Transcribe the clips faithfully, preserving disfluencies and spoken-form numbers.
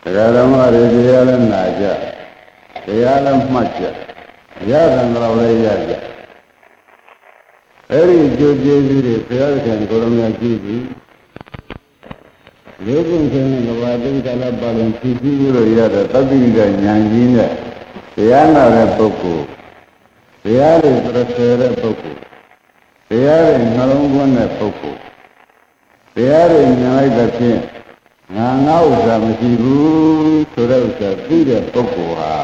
တရားဓမ္မတွေတရားလည်းနာကြတရားလည်းမှတ်ကြရတဲ့တော့လည်းရကြအဲ့ဒီကြိုးကျေးဇူးတွေဘုရားခင်ကိုရမကြီးပြီးလေးခုချင်းကဘာတိတ်ကလည်းပါရင်ဖြည့်ပြီးလို့ရတဲ့တတိယဉာဏ်ကြီးနဲ့တရားနာတဲ့ပုဂ္ဂိုလ်တရားတွေပြည့်စုံတဲ့ပုဂ္ဂိုလ်တရားတွေနှလုံးသွင်းတဲ့ပုဂ္ဂိုလ်တရားတွေဉာဏ်လိုက်တဲ့ဖြင့်ငါငါဥစ္စာမရှိဘူးဆိုတဲ့ဥစ္စာသိတဲ့ပုဂ္ဂိုလ်ဟာ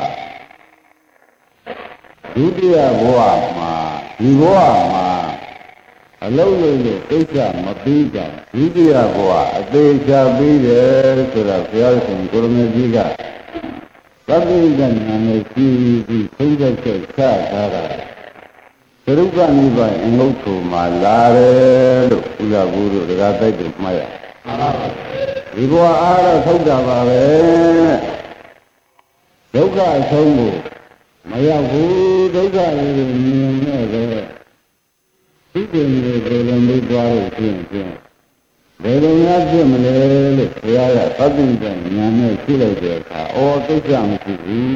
ဒုတိယဘဝမှာဒီဘဝမှာအလုံးလုံးနဲ့သိစ္စာမပြီးကြဒုတိယဘဝအသေးချာပြီးတယ်ဆိုတာဘုရားရှင်ကိုရမကြီးကသတ္တိကဉာဏ်နဲ့ကြည့်ပြီးသိတဲ့ချက်ချထားတာသရုပ်ကနိဗ္ဗာန်အငုတ်ထုမှာလာတယ်လို့ဘုရားဘုရားတရားတိုက်တယ်မှတ်ရဒီဘဝအားတော့ထုတ်တာပါပဲဒုက္ခအဆုံးကိုမရောက်ဘူးဒုက္ခတွေမြင်နေတယ်ဒီပင်တွေဘယ်လိုမျိုးသွားလို့ရှင်းရှင်းဘယ်လိုများဖြစ်မလဲလို့ဘုရားကသတ္တိကဉာဏ်နဲ့ရှင်းလိုက်တဲ့အခါအော်ကိစ္စမရှိဘူး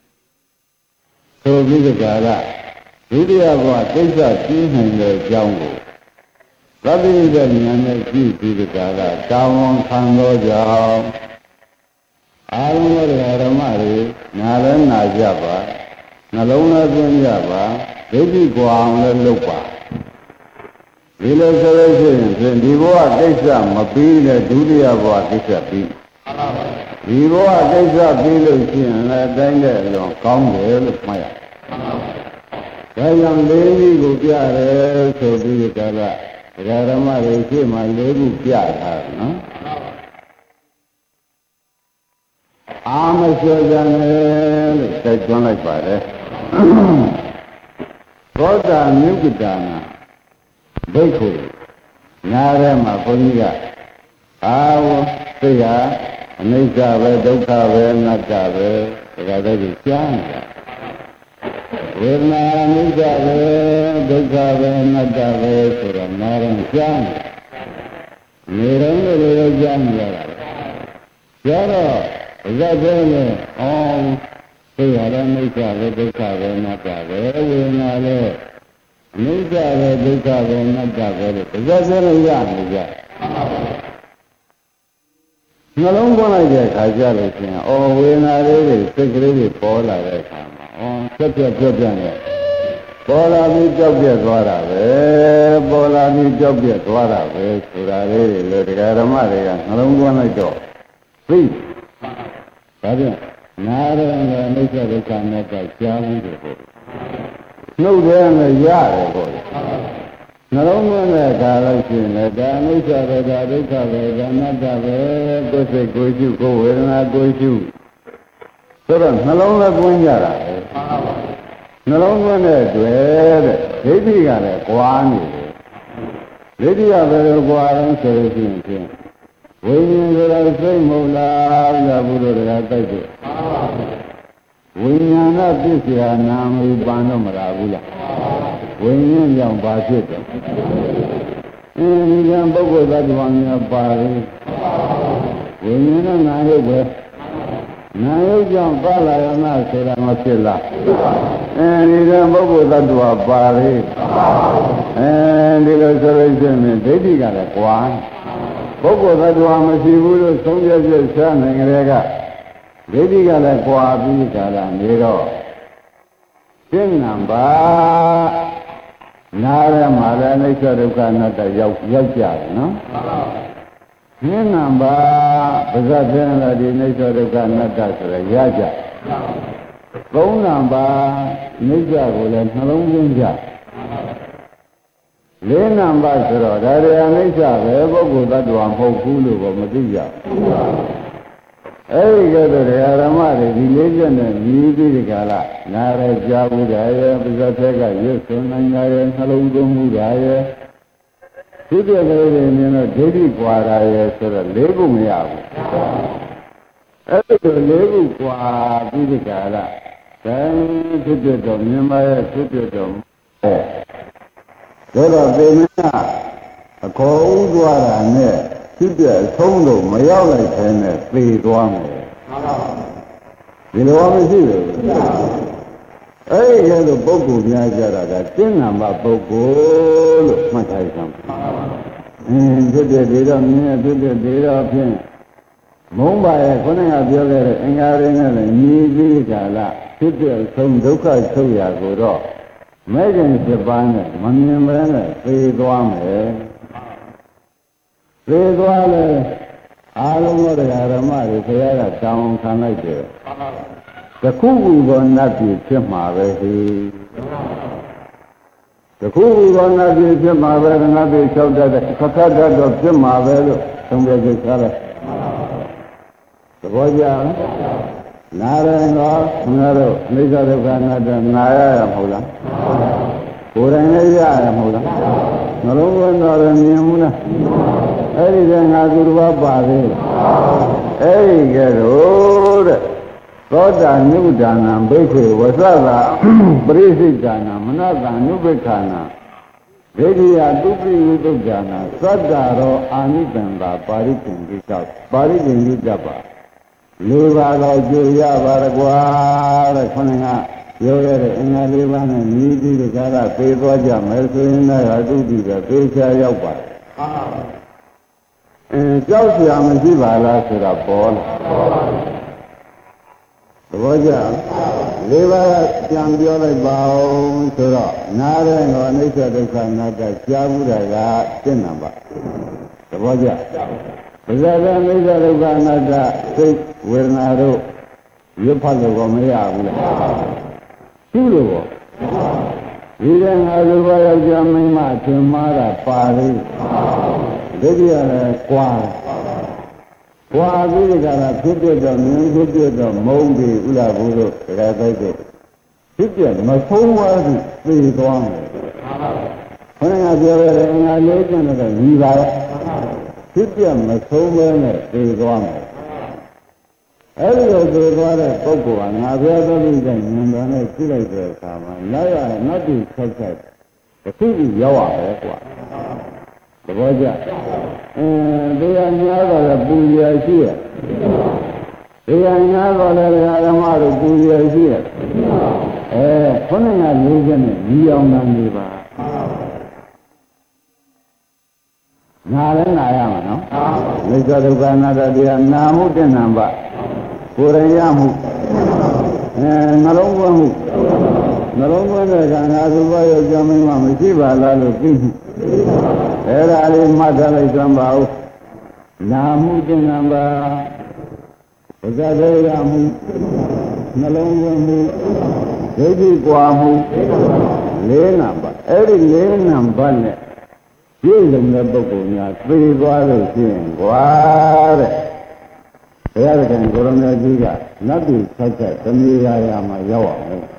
ဆိုပြီးကြတာဒုတိယဘဝကိစ္စရှင်းနိုင်တဲ့အကြောင်းကိုသတ္တိကဉာဏ်နဲ့ကြည့်ပြီးကြတာတောင်းဝန်ခံသောကြောင့်အာရုံရဓမ္မတွေနားလည်းနာကြပါနှလုံးလည်းသွင်းကြပါဒိဋ္ဌိကွာအောင်လည်းလုပ်ပါဒီလိုဆိုလို့ရှိရင်ဒီဘဝကိစ္စမပြီးတဲ့ဒုတိယဘဝကိစ္စပြီးဒီဘဝကိစ္စပြီးလို့ရှိရင်လည်းအတိုင်းတဲ့အလွန်ကောင်းတယ်လို့မှတ်ရဒါကြောင့်လေးကြီးကိုပြတယ်ဆိုပြီးကြတာဒကာဓမ္မတွေရှေ့မှာလေးခုပြထားတယ်နော်အာမစေကြတယ်လို့တိုက်တွန်းလိုက်ပါတယ်သောတာမြုပ်ကတာနာဒိဋ္ဌိနားထဲမှာဘုန်းကြီးကအာဝသိရအနိစ္စပဲဒုက္ခပဲအနတ္တပဲဒါကြတဲ့ကြားနေတာဝေဒနာအနိစ္စပဲဒုက္ခပဲအနတ္တပဲဆိုတော့နားထဲကြားနေနေတော့လည်းကြားနေရတာကြားတော့ဇတ်ပဲနဲ့အော်သိရတဲ့အနိစ္စပဲဒုက္ခပဲအနတ္တပဲဝေဒနာလည်းအနိစ္စပဲဒုက္ခပဲအနတ္တပဲလို့ဇတ်စဲလို့ရနေကြနှလုံးသွင်းလိုက်တဲ့အခါကျလို့ရှိရင်အော်ဝေဒနာလေးတွေစိတ်ကလေးတွေပေါ်လာတဲ့အခါမှာအော်ပြက်ပြက်ပြက်ပြက်နဲ့ပေါ်လာပြီးကြောက်ပြက်သွားတာပဲပေါ်လာပြီးကြောက်ပြက်သွားတာပဲဆိုတာလေးတွေလေတရားဓမ္မတွေကနှလုံးသွင်းလိုက်တော့သိဒါပြန်နာရံကအနိစ္စဒုက္ခအနတ္တကြားပြီးတယ်ပေါ့နှုတ်ထဲမှာရတယ်ပေါ့နှလုံးသွင်းတဲ့အခါလို့ရှိရင်လည်းဒါအနိစ္စပဲဒါဒုက္ခပဲဒါအနတ္တပဲကိုယ်စိတ်ကိုယ်ရှုကိုယ်ဝေဒနာကိုယ်ရှုဆိုတော့နှလုံးလည်းသွင်းကြတာပဲနှလုံးသွင်းတဲ့တွေ့တဲ့ဒိဋ္ဌိကလည်းကွာနေတယ်ဒိဋ္ဌိကဘယ်လိုကွာလဲဆိုလို့ရှိရင်ဝိညာဉ်ဆိုတာစိတ်မဟုတ်လားဘုရားဘုရားတရားတိုက်တယ်ဝိညာဏပစ္စယနာမူပန်တော့မလားဘူးလားဝိညာဉ်ကြောင့်ဘာဖြစ်တယ်အင်းဒီကံပုဂ္ဂိုလ်သတ္တဝါများပါလေဝိညာဉ်နဲ့နာယုတ်ပဲနာယုတ်ကြောင့်ပါလာရမဆိုတာမဖြစ်လားအင်းဒီကံပုဂ္ဂိုလ်သတ္တဝါပါလေအဲဒီလိုဆိုလို့ရှိရင်ဒိဋ္ဌိကလည်းကွာပုဂ္ဂိုလ်သတ္တဝါမရှိဘူးလို့သုံးပြပြရှားနိုင်ကြတဲ့ကဒိဋ္ဌိကလည်းကွာပြီးကြတာနေတော့ရှင်းနံပါနားရမှာလည်းအိဋ္ဌဒုက္ခအနတ္တရောက်ရောက်ကြတယ်နော်ရှင်းနံပါပါဇတ်ပြန်လာဒီအိဋ္ဌဒုက္ခအနတ္တဆိုရရကြသုံးနံပါအိဋ္ဌကိုလည်းနှလုံးသွင်းကြလေးနံပါတ်ဆိုတော့ဒါရီအနိစ္စပဲပုဂ္ဂိုလ်တ attva မဟုတ်ဘူးလို့တော့မသိကြဘူးအဲဒီကဲတော့ဓမ္မတွေဒီလေးချက်နဲ့မြည်ပြီးဒီကလာနားရကြားဘူးဒါရဲ့ပါဇတ်ထက်ကရွတ်ဆုံးနိုင်ကြရဲ့နှလုံးသွင်းမှုဒါရဲ့ဒီပြည့်ကလေးတွေမြင်တော့ဒိဋ္ဌိကွာတာရဲ့ဆိုတော့လေးခုမရဘူးအဲဒီလိုလေးခုကွာပြီးဒီကလာတန်ဖြစ်ဖြစ်တော့မြင်ပါရဲ့ဖြစ်ဖြစ်တော့အဲဒါတော့ပေမင်းကအခေါ်ဥသွားတာနဲ့ဖြစ်ပြအဆုံးလို့မရောက်လိုက်ခဲနဲ့သေသွားမယ်ဒီလိုမရှိဘူးအဲ့ဒီလိုပုဂ္ဂိုလ်များကြတာကတင်းနာမပုဂ္ဂိုလ်လို့မှတ်ထားရအောင်အင်းဖြစ်တဲ့ဒီတော့မြင်ဖြစ်တဲ့ဒီတော့ဖြင့်မုံပါရဲ့ခုနကပြောခဲ့တဲ့အင်္ဂါရင်းနဲ့လည်းညီပြီးကြလားဖြစ်တဲ့ဆုံးဒုက္ခချုပ်ရာကိုတော့မဲ့ခင်ဖြစ်ပါနဲ့မမြင်မဲနဲ့သိသွားမယ်သိသွားလဲအားလုံးသောတရားဓမ္မတွေဆရာကတောင်းခံလိုက်တယ်တခုခုသောနတ်ပြည်ဖြစ်မှာပဲဟိတခုခုသောနတ်ပြည်ဖြစ်မှာပဲငါပြေလျှောက်တတ်တဲ့ခခတတ်တော့ဖြစ်မှာပဲလို့သုံးပြချက်ထားလိုက်သဘောကျနာရရင်တော့ငါတို့အိစ္ဆဒုက္ခနာတနာရရမဟုတ်လားကိုယ်တိုင်လည်းရရမဟုတ်လားနှလုံးသွင်းတော်ရမြင်ဘူးလားအဲ့ဒီကငါသူတစ်ပါးပါသေးလားအဲ့ဒီကဲတော့တဲ့သောတာနုဒါနံဘိက္ခေဝသသာပရိစိတ်ဒါနမနတံနုဘိက္ခာနာဒိဋ္ဌိယတုပိဝိတုဒ္ဒါနာသတ္တရောအာနိတံသာပါရိကံကိစ္စပါရိကံကိတ္တပါလူပါတော့ကြွရပါရကွာတဲ့ခொနကပြောရတဲ့အင်္ဂါလေးပါးနဲ့ညီပြီးဒီကာလပြေးသွားကြမယ်ဆိုရင်လည်းအတုတိပဲပြေးချရောက်ပါတယ်အဲကြောက်เสียမရှိပါလားဆိုတာပေါ်လာသဘောကျလေးပါးပြန်ပြောလိုက်ပါဦးဆိုတော့နားတဲ့တော့အနိစ္စဒုက္ခအနတ္တကြားဘူးတာကရှင်းနံပါသဘောကျပဇာကအနိစ္စဒုက္ခအနတ္တစိတ်ဝေဒနာတို့ရွတ်ဖတ်လို့မရဘူးလားရှိလို့ပေါ့ဒီကငါလူပါယောက်ျားမိန်းမသင်မာတာပါလိဒုတိယလည်းကွာကွာပြီးဒီကရာဖြစ်ပြတော့မြင်ဖြစ်ပြတော့မုံပြီဥလာဘူးတို့ဒါကြိုက်တဲ့ဖြစ်ပြမဆုံးဝါးဘူးသိသွားမယ်ခဏကပြောရတယ်ငါလေးကျန်တော့ညီပါရဲ့ဖြစ်ပြမဆုံးပဲနဲ့သိသွားမယ်အဲ့ဒီလိုသိသွားတဲ့ပုဂ္ဂိုလ်ကငါပြောတဲ့လူတိုင်းဉာဏ်တော်နဲ့ကြည့်လိုက်တဲ့အခါမှာနောက်ရနောက်ပြီးဆက်ဆက်တစ်ခုခုရောက်ရပဲကွာသဘောကျအင်းတရားများတော့လည်းပူရရှိရတရားများတော့လည်းဓမ္မတို့ပူရရှိရအဲခုနကလေးချက်နဲ့ညီအောင်နိုင်နေပါနာလည်းနာရမှာနော်မိစ္ဆာဒုက္ခအနတ္တတရားနာမှုတဏ္ဍပါကိုယ်ရရမှုအဲနှလုံးသွင်းမှုနှလုံးသွင်းတဲ့ကံငါသူဘရောကြောင်းမင်းမမရှိပါလားလို့သိမှုအဲ့ဒါလေးမှတ်ထားလိုက်သမ်းပါဦးနာမှုတဏ္ဍပါပဇာဒေရမှုနှလုံးသွင်းမှုဒိဋ္ဌိကွာမှုလေးနံပါတ်အဲ့ဒီလေးနံပါတ်နဲ့ပြည့်စုံတဲ့ပုဂ္ဂိုလ်များသိသွားလို့ရှိရင်ကွာတဲ့ဘုရားသခင်ကိုရမကြီးကနတ်ပြည်ဆက်ဆက်တမီရာရာမှာရောက်အောင်လို့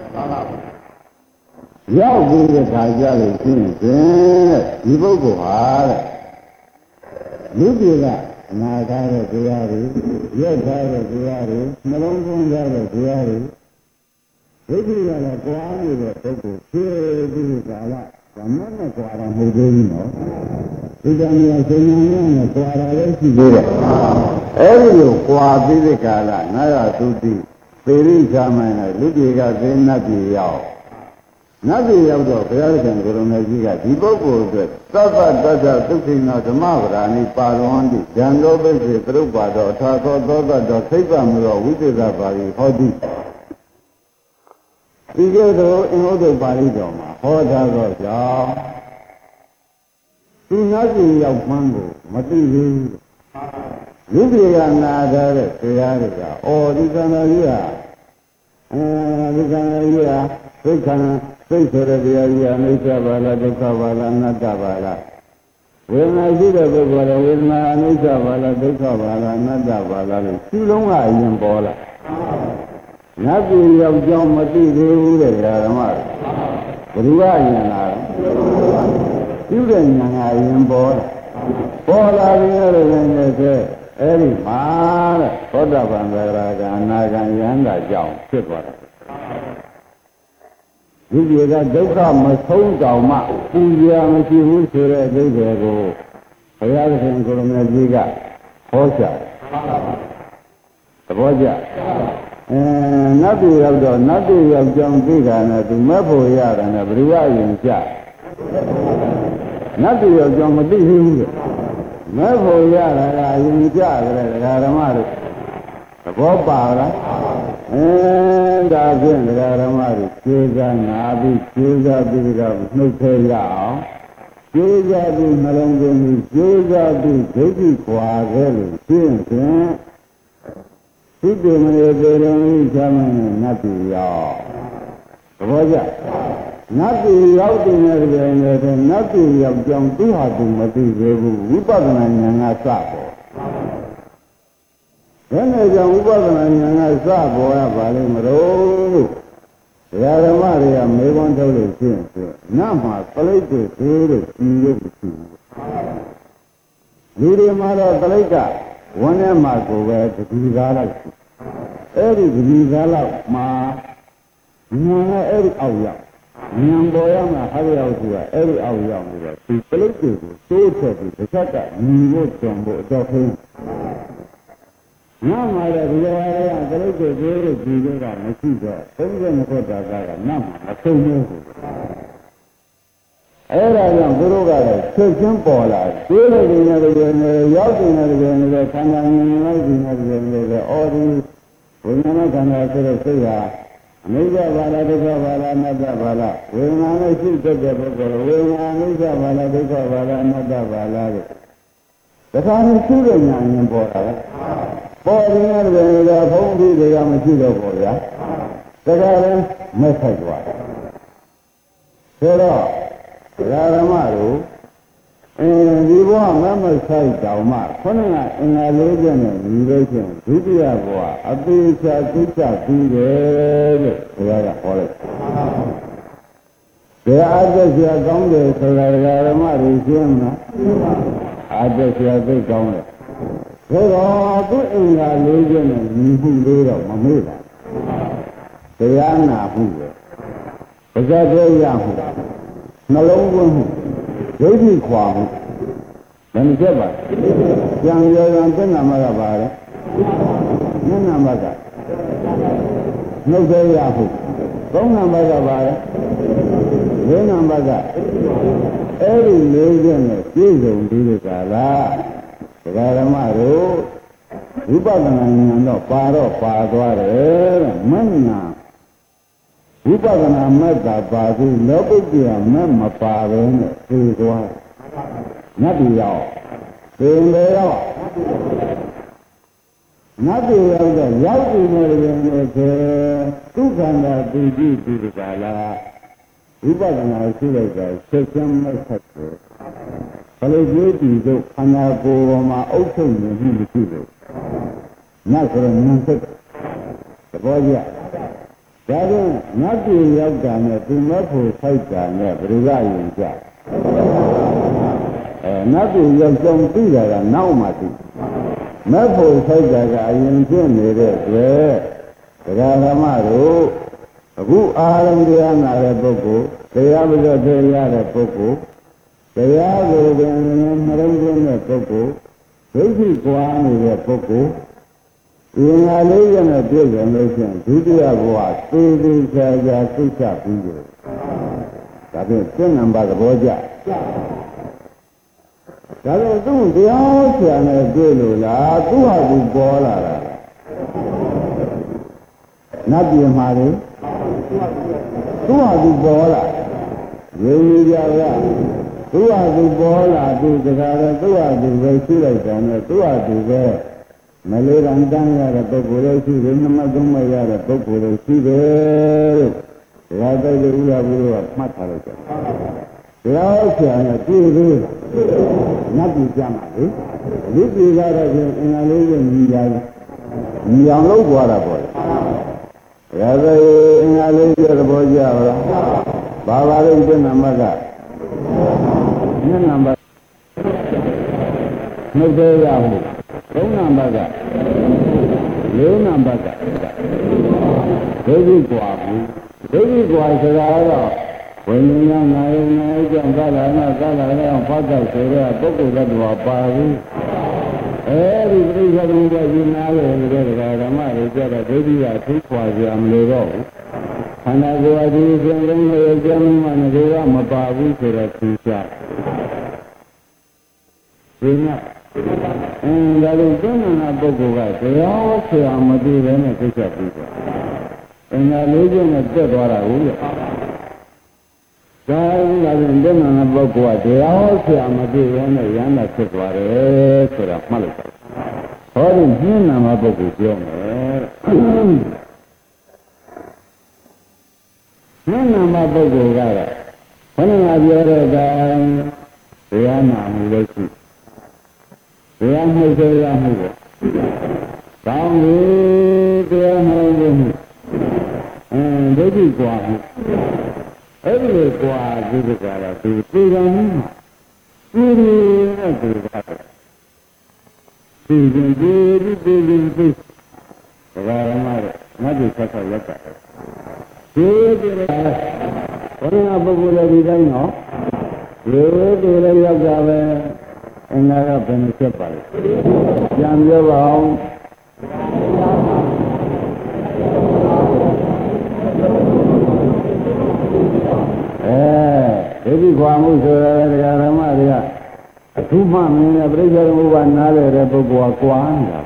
ရောက်ပြီးတဲ့ခါကျလို့ရှိရင်ဒီပုဂ္ဂိုလ်ဟာတဲ့လူပြည်ကအနာထားတဲ့တရားတွေရက်ထားတဲ့တရားတွေနှလုံးသွင်းထားတဲ့တရားတွေဒိဋ္ဌိကလည်းကြွားနေတဲ့ပုဂ္ဂိုလ်ဖြည့်ပြီးကာလဓမ္မနဲ့ကြွားတာမဟုတ်သေးဘူးနော်ဒီကံမျိုးဆင်ញံနဲ့ကြွားတာလည်းရှိသေးတယ်အဲ့ဒီလိုကြွားပြီးတဲ့ကာလနာရသုတိသေရိရှာမန်နဲ့လူပြည်ကသေနတ်ပြည်ရောက်နတ်ပြည်ရောက်တော့ဘုရားရှင်ကိုရမကြီးကဒီပုဂ္ဂိုလ်အတွက်သဗ္ဗတတ္တသုခိနောဓမ္မဗရာဏိပါရဝန္တိဉာဏ်တော်ပိစေသရုပ်ပါတော်အထာသောသောတတော်ခိဗ္ဗမရောဝိသေသပါရိဟောတိဒီကဲ့သို့အင်္ဂုတ္တပါဠိတော်မှာဟောထားသောကြောင့်သူနတ်ပြည်ရောက်မှန်းကိုမသိဘူးလူပြေကနာထားတဲ့တရားတွေကအော်ဒီကံတော်ကြီးဟာအဲဒီကံတော်ကြီးဟာသိက္ခာသိဆိုတဲ့တရားကြီးဟာအိစ္ဆပါလားဒုက္ခပါလားအနတ္တပါလားဝေဒနာရှိတဲ့ပုဂ္ဂိုလ်လည်းဝေဒနာအိစ္ဆပါလားဒုက္ခပါလားအနတ္တပါလားလို့ရှုလုံးကအရင်ပေါ်လာနတ်ပြည်ရောက်ကြောင်းမသိသေးဘူးတဲ့ဓမ္မဘယ်သူကရင်လာပြုတဲ့ဉာဏ်ကအရင်ပေါ်လာပေါ်လာပြီးတော့လည်းအဲ့ဒီမှာတဲ့သောတာပန်သရဂံအနာဂံယန္တာကြောင့်ဖြစ်သွားတယ်ဒီပြေကဒုက္ခမဆုံးတောင်မှပူရမရှိဘူးဆိုတဲ့အဓိပ္ပာယ်ကိုဘုရားသခင်ကိုရမကြီးကဟောကြားဘောကြအဲနတ်ပြည်ရောက်တော့နတ်ပြည်ရောက်ကြောင်းသိတာနဲ့သူမဲ့ဖို့ရတယ်နဲ့ဘယ်သူကရင်ကြနတ်ပြည်ရောက်ကြောင်းမသိဘူးလေမဲ့ဖို့ရတာကရင်ကြကြတယ်ဒကာဓမ္မတို့သဘောပါလားအဲဒါဖြင့်ဒကာဓမ္မတို့ကျေးဇူးနာပြီးကျေးဇူးပြီးတော့နှုတ်ထဲရအောင်ကျေးဇူးပြီးနှလုံးသွင်းပြီးကျေးဇူးပြီးဒိဋ္ဌိခွာခဲ့လို့ရှင်းဖြင့်သိတယ်မလို့ပေရုံကြီးချမ်းနဲ့နတ်ပြည်ရောက်သဘောကျနတ်ပြည်ရောက်တဲ့နေရာတွေနဲ့နတ်ပြည်ရောက်ကြောင်းသူဟာသူမသိသေးဘူးဝိပဿနာဉာဏ်ကစပေါ်ဘယ်နဲ့ကြောင့်ဝိပဿနာဉာဏ်ကစပေါ်ရပါလိမ့်မလို့ဘုရားဓမ္မတွေကမေးခွန်းထုတ်လို့ရှင်းဆိုနတ်မှာပလိတ်တွေသေးလို့ပြီးလို့မရှိဘူးလူတွေမှာတော့ပလိတ်ကဝန်းထဲမှာကိုပဲတတိကားလိုက်အဲ့ဒီတတိကားလောက်မှာဉာဏ်နဲ့အဲ့ဒီအောက်ရောက်ဉာဏ်ပေါ်ရောက်မှာဟာရောက်ဆိုတာအဲ့ဒီအောက်ရောက်နေတော့ဒီပလိတ်တွေကိုတိုးထွက်ပြီးတစ်ချက်ကညီဖို့ကြုံဖို့အတော့ခင်းနတ်မှာလည်းဒီလိုအရာကပလိတ်တွေသေးလို့ပြီးလို့ကမရှိတော့သုံးချက်နှစ်ခွက်တာကနတ်မှာမဆုံးဘူးအဲ့ဒါကြောင့်သူတို့ကလည်းချက်ချင်းပေါ်လာတွေးလို့ဒီနေရာတွေနေရောက်နေတဲ့တွေနေခန္ဓာဉာဏ်လိုက်ဒီနေရာတွေနေအော်ဒီဝိညာဉ်ခန္ဓာဆိုတဲ့စိတ်ဟာအနိစ္စဘာလားဒုက္ခဘာလားအနတ္တဘာလားဝိညာဉ်နဲ့ရှိတတ်တဲ့ပုဂ္ဂိုလ်ဝိညာဉ်အနိစ္စဘာလားဒုက္ခဘာလားအနတ္တဘာလားတဲ့ဒါကလည်းရှိတဲ့ဉာဏ်ရင်ပေါ်တာပဲပေါ်နေတဲ့တွေကဘုံပြီးတွေကမရှိတော့ဘူးဗျာဒါကလည်းမဲ့ဆိုင်သွားတယ်ဆိုတော့ဓမ္မတို့အဲဒီဘဝမမဆိုင်တောင်မှခொနကအင်္ဂါလေးချက်နဲ့ညီလို့ချင်းဒုတိယဘဝအသေးချာသိချပြီးတယ်လို့ဘုရားကဟောလိုက်။ဒါအသက်ဆရာကောင်းတယ်ဆိုတာဓမ္မတွေရှင်းမလား။အသက်ဆရာသိကောင်းတယ်။ဒါတော့သူအင်္ဂါလေးချက်နဲ့ညီမှုလေးတော့မမေ့ပါဘူး။တရားနာမှုပဲ။ပဇတ်သေးရမှုနှလုံးသွင်းမှုဒိဋ္ဌိခွာမှုဘယ်နှချက်ပါကျန်ရောရံသင်္နာမကပါလေမျက်နှာမကနှုတ်သေးရမှုသုံးနံပါတ်ကပါလေလေးနံပါတ်ကအဲ့ဒီလေးချက်နဲ့ပြည့်စုံပြီးတဲ့ကာလဒကာဓမ္မတို့ဝိပဿနာဉာဏ်တော့ပါတော့ပါသွားတယ်တဲ့မဉ္ဇဏ်ဝိပဿနာမဲ့တာပါပြီးလောကုတ္တရာမဲ့မပါပဲနဲ့သိသွားနတ်ပြည်ရောက်သင်လေရောက်နတ်ပြည်ရောက်တော့ရောက်ပြီနဲ့လည်းဆိုဒုက္ခန္တာတိတိဒီကလာဝိပဿနာရှိလိုက်တာဆက်စမ်းမဲ့ဆက်တယ်ဘယ်လိုကြည့်ဒီတို့ခန္ဓာကိုယ်ပေါ်မှာအုပ်ချုပ်နေမှုမရှိဘူးနတ်ဆိုတော့ဉာဏ်ဆက်သဘောကျဒါကြောင့်နတ်ပြည်ရောက်တာနဲ့သူမဲ့ဖို့ထိုက်တာနဲ့ဘယ်လိုကရင်ကြအဲနတ်ပြည်ရောက်ကြောင်းသိတာကနောက်မှသိမဲ့ဖို့ထိုက်တာကအရင်ဖြစ်နေတဲ့တွေ့တရားဓမ္မတို့အခုအာရုံတရားနာတဲ့ပုဂ္ဂိုလ်တရားပဇတ်တရားတဲ့ပုဂ္ဂိုလ်တရားကိုယ်ပင်နှလုံးသွင်းတဲ့ပုဂ္ဂိုလ်ဒိဋ္ဌိကွာနေတဲ့ပုဂ္ဂိုလ်ဒီငါလေးရနဲ့ပြည့်စုံလို့ရှိရင်ဒုတိယဘဝသေသေးချာချာသိချပြီးတယ်ဒါဖြင့်သင်္နံပါသဘောကျဒါတော့သူ့တရားဆရာနဲ့တွေ့လို့လားသူ့ဟာသူပေါ်လာတာနတ်ပြည်မှာလေသူ့ဟာသူပေါ်လာရင်းရကြလားသူ့ဟာသူပေါ်လာသူတကားတော့သူ့ဟာသူပဲရှိလိုက်တယ်နဲ့သူ့ဟာသူပဲမလေးတန်တန်းရတဲ့ပုဂ္ဂိုလ်တွေရှိတယ်နမသုံးမရတဲ့ပုဂ္ဂိုလ်တွေရှိတယ်လို့ဒါတိုက်လို့ဥရဘူးလို့မှတ်ထားလိုက်တယ်တရားဆရာနဲ့ပြည့်သေးနတ်ပြည်ကြမှာလေလူပြည်ကတော့ပြင်အင်္ဂါလေးကိုညီကြတယ်ညီအောင်လုပ်သွားတာပေါ့ဒါဆိုအင်္ဂါလေးရဲ့သဘောကျလားဘာပါလဲဒီနံပါတ်ကမျက်နံပါတ်နှုတ်သေးရမှုသုံးနံပါတ်ကလေးနံပါတ်ကဒိဋ္ဌိကွာဘူးဒိဋ္ဌိကွာဆိုတာကတော့ဝိညာဉ်နာယနာကြောင့်သာလာနာသာလာအောင်ဖတ်တဲ့ဆိုတော့ပုဂ္ဂိုလ်တ attva ပါဘူးသအဲဒီပြိဿသမုပ္ပါဒ်နားလည်းနေတဲ့ဓမ္မတွေကြတော့ဒိဋ္ဌိကသိခွာကြမလို့တော့ဘူးခန္ဓာကိုယ်အဒီစဉ်လုံးရဲ့ကျမ်းမှငရေကမပါဘူးဆိုတော့သိချဒီမှာအင်းဒါလို့သိဉာဏပုဂ္ဂိုလ်ကတရားဆရာမသိဘဲနဲ့သိချက်ပြီးတော့အင်္ဂါလေးချက်နဲ့တက်သွားတာဟုတ်ရဲ့ဒါကလည်းသိဉာဏပုဂ္ဂိုလ်ကတရားဆရာမသိဘဲနဲ့ရဟန္တာဖြစ်သွားတယ်ဆိုတာမှတ်လိုက်ပါဟောဒီဉာဏ်နာပုဂ္ဂိုလ်ပြောမယ်ဉာဏ်နာပုဂ္ဂိုလ်ကတော့ဘုရားပြောတဲ့အတိုင်းတရားနာမှုလို့ရှိတရားမှုတရားမှုပေါ့ကောင်းပြီတရားမှုမှုအင်းဒိဋ္ဌိကွာမှုအဲ့ဒီလိုကွာဒီကကြတော့ဒီပြေကံမှုမှာဒီဒီနဲ့ဒီကတော့ဒီဒီဒီဒီဒီဒီဒါကမှတော့မတ်ကြီးဆက်ဆက်ရက်တာဒီဒီဘုရားပုဂ္ဂိုလ်လည်းဒီတိုင်းနော်ဒီဒီလည်းရောက်တာပဲအင်္ဂါကဘယ်နှချက်ပါလဲပြန်ပြောပါအောင်အဲဒိဋ္ဌိခွာမှုဆိုရတဲ့ဓမ္မတွေကအထူးမှမင်းနဲ့ပြိဿသမုပ္ပါဒ်နားလည်တဲ့ပုဂ္ဂိုလ်ကကွာနေတာ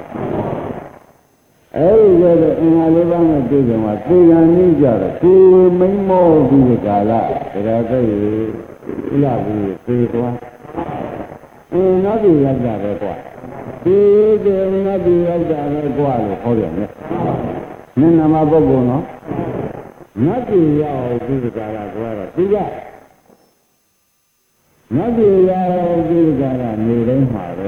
အဲဒီကျတော့အင်္ဂါလေးပါးနဲ့တွေ့ကြမှာသေကံနေကြတော့ကိုယ်မိမ့်မောပြီးဒီကာလဒါကြတဲ့ဥလာပြီးသေသွားအင်းနောက်ပြီးရောက်တာပဲကွာဒီဒီနောက်ပြီးရောက်တာပဲကွာလို့ဟောတယ်နဲ့နမပုဂ္ဂိုလ်နော်နောက်ပြီးရောက်ပြီးဒီကာလကွာတော့ဒီကနောက်ပြီးရောက်ပြီးဒီကာလနေတိုင်းမှာပဲ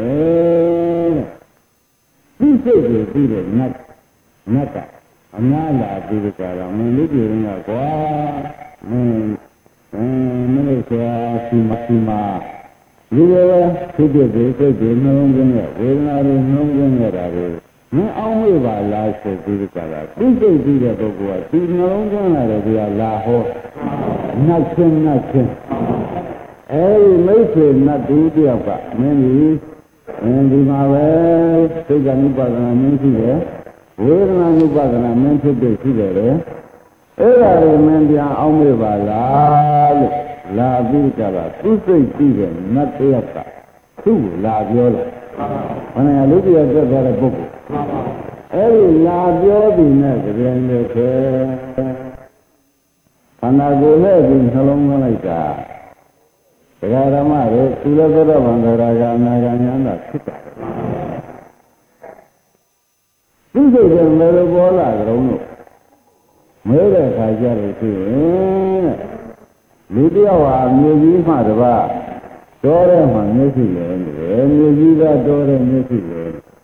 ဒီစိတ်ကိုပြီးတဲ့နတ်နတ်ကအများလာပြီးဒီကာလမင်းလူပြည်ကကွာမင်းအင်းမင်းဆိုစီမစီမဒီလိုပဲဖြစ်ဖြစ်ဒီစိတ်ကိုနှလုံးသွင်းရဝေဒနာတွေနှလုံးသွင်းရတာကိုမင်းအောင်မေ့ပါလားဆိုပြီးကြတာသိစိတ်ပြီးတဲ့ပုဂ္ဂိုလ်ကဒီနှလုံးသွင်းလာတယ်ကလာဟောနတ်ချင်းနတ်ချင်းအဲဒီမိတ်ဆွေနတ်တူတယောက်ကမင်းကြီးအင်းဒီမှာပဲသိက္ခာနုပါဒနာမင်းရှိတယ်ဝေဒနာနုပါဒနာမင်းဖြစ်တဲ့ရှိတယ်လေအဲ့ဒါကိုမင်းပြန်အောင်မေ့ပါလားလို့လာပြီးကြတာသူစိတ်ကြည့်တယ်နတ်တယောက်ကသူ့ကိုလာပြောတယ်ဘယ်နဲ့လူတယောက်တက်သွားတဲ့ပုဂ္ဂိုလ်အဲ့ဒီလာပြောပြီးနဲ့ကြင်လို့ခဲခန္ဓာကိုယ်နဲ့ဒီနှလုံးသွင်းလိုက်တာတရားဓမ္မတွေသူလည်းသောဗန္ဒရာကအနာဂံဉာဏ်သာဖြစ်တာသူစိတ်ကလည်းပေါ်လာကြတော့မဲတဲ့ခါကြလို့ရှိရင်လူတယောက်ဟာမြေကြီးမှတပါးတော်တဲ့မှာမျက်စိလဲနေတယ်မြေကြီးကတော်တဲ့မျက်စိလဲ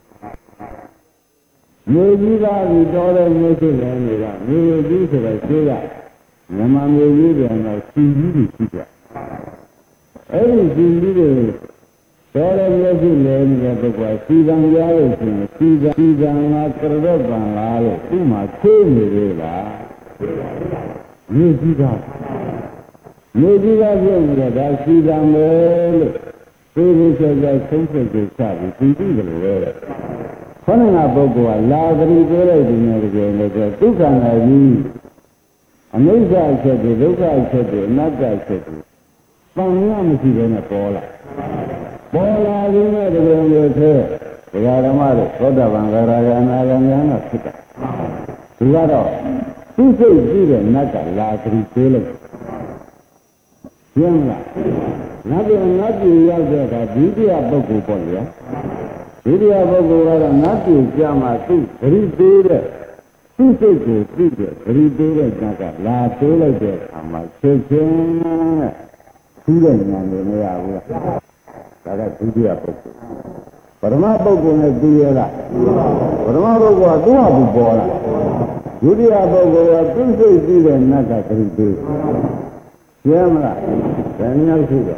မြေကြီးကဒီတော်တဲ့မျက်စိလဲနေတာမြေကြီးဆိုတော့ရှိကမြန်မာမြေကြီးကတော့စီကြီးတွေရှိကြအဲ့ဒီစီကြီးတွေတော်တဲ့မျက်စိလဲနေတဲ့ပုဂ္ဂိုလ်စီကံကြားလို့ရှိရင်စီကံစီကံကကရတော့ပံလားလို့သူ့မှာသိနေသေးလားမြေကြီးကမြေကြီးကပြုတ်ပြီးတော့ဒါစီကံပဲလို့သိပြီးဆက်ဆက်ဆုံးဖြတ်ကြချပြီးသိပြီလို့ပဲခေါင်းငါပုဂ္ဂိုလ်ကလာသတိပြောလိုက်ဒီနေ့ကြည့်လို့ဆိုဒုက္ခနာကြီးအနိစ္စအချက်တွေဒုက္ခအချက်တွေအနတ္တအချက်တွေပံရမရှိဘဲနဲ့ပေါ်လာပေါ်လာပြီးတော့ဒီလိုမျိုးသေးဒကာဓမ္မတို့သောတာပန်ဂရဂနာဂဉာဏ်ဖြစ်တာဒီကတော့သူစိတ်ကြည့်တဲ့နတ်ကလာသတိပြောလိုက်ရှင်းလားနတ်ပြည်နတ်ပြည်ရောက်တဲ့အခါဒုတိယပုဂ္ဂိုလ်ပေါ့လေဒုတိယပုဂ္ဂိုလ်ကတော့နတ်ပြည်ကြမှာသူဂရိသေးတဲ့သူစိတ်ကိုသိတဲ့ဂရိသေးတဲ့နတ်ကလာသေးလိုက်တဲ့အခါမှာချက်ချင်းနဲ့သူ့တဲ့ဉာဏ်တွေမရဘူးလားဒါကဒုတိယပုဂ္ဂိုလ်ပရမပုဂ္ဂိုလ်နဲ့သိရလားပရမပုဂ္ဂိုလ်ကသူ့ဟာသူပေါ်လာဒုတိယပုဂ္ဂိုလ်ကသူစိတ်သိတဲ့နတ်ကဂရိသေးရှင်းမလားဘယ်နှယောက်ရှိတော့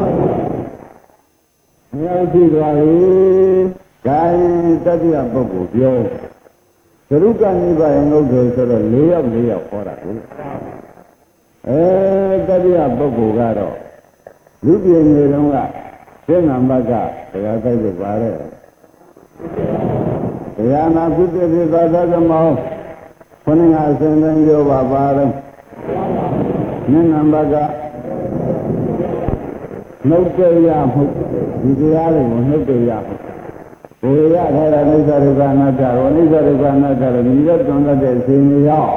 နှယောက်ရှိသွားပြီဒါရင်တတိယပုဂ္ဂိုလ်ပြောသရုပ်ကနိဗ္ဗာန်ငုတ်တယ်ဆိုတော့၄ယောက်၄ယောက်ခေါ်တာကိုအဲတတိယပုဂ္ဂိုလ်ကတော့လူပြည်နေတော့ကသင်္ဃမတ်ကတရားတိုက်လို့ပါတဲ့တရားနာဖြစ်ဖြစ်ဖြစ်သာသမောခொနည်းအစဉ်တိုင်းပြောပါပါတော့နိနံဘကနှုတ်ကြရမှုဒီတရားတွေကိုနှုတ်ကြရမှုဘုရားရထားတဲ့အိစ္ဆရုပ္ပနာတ္တရောအိစ္ဆရုပ္ပနာတ္တရောဒီရက်တွန်တဲ့အချိန်ရောက်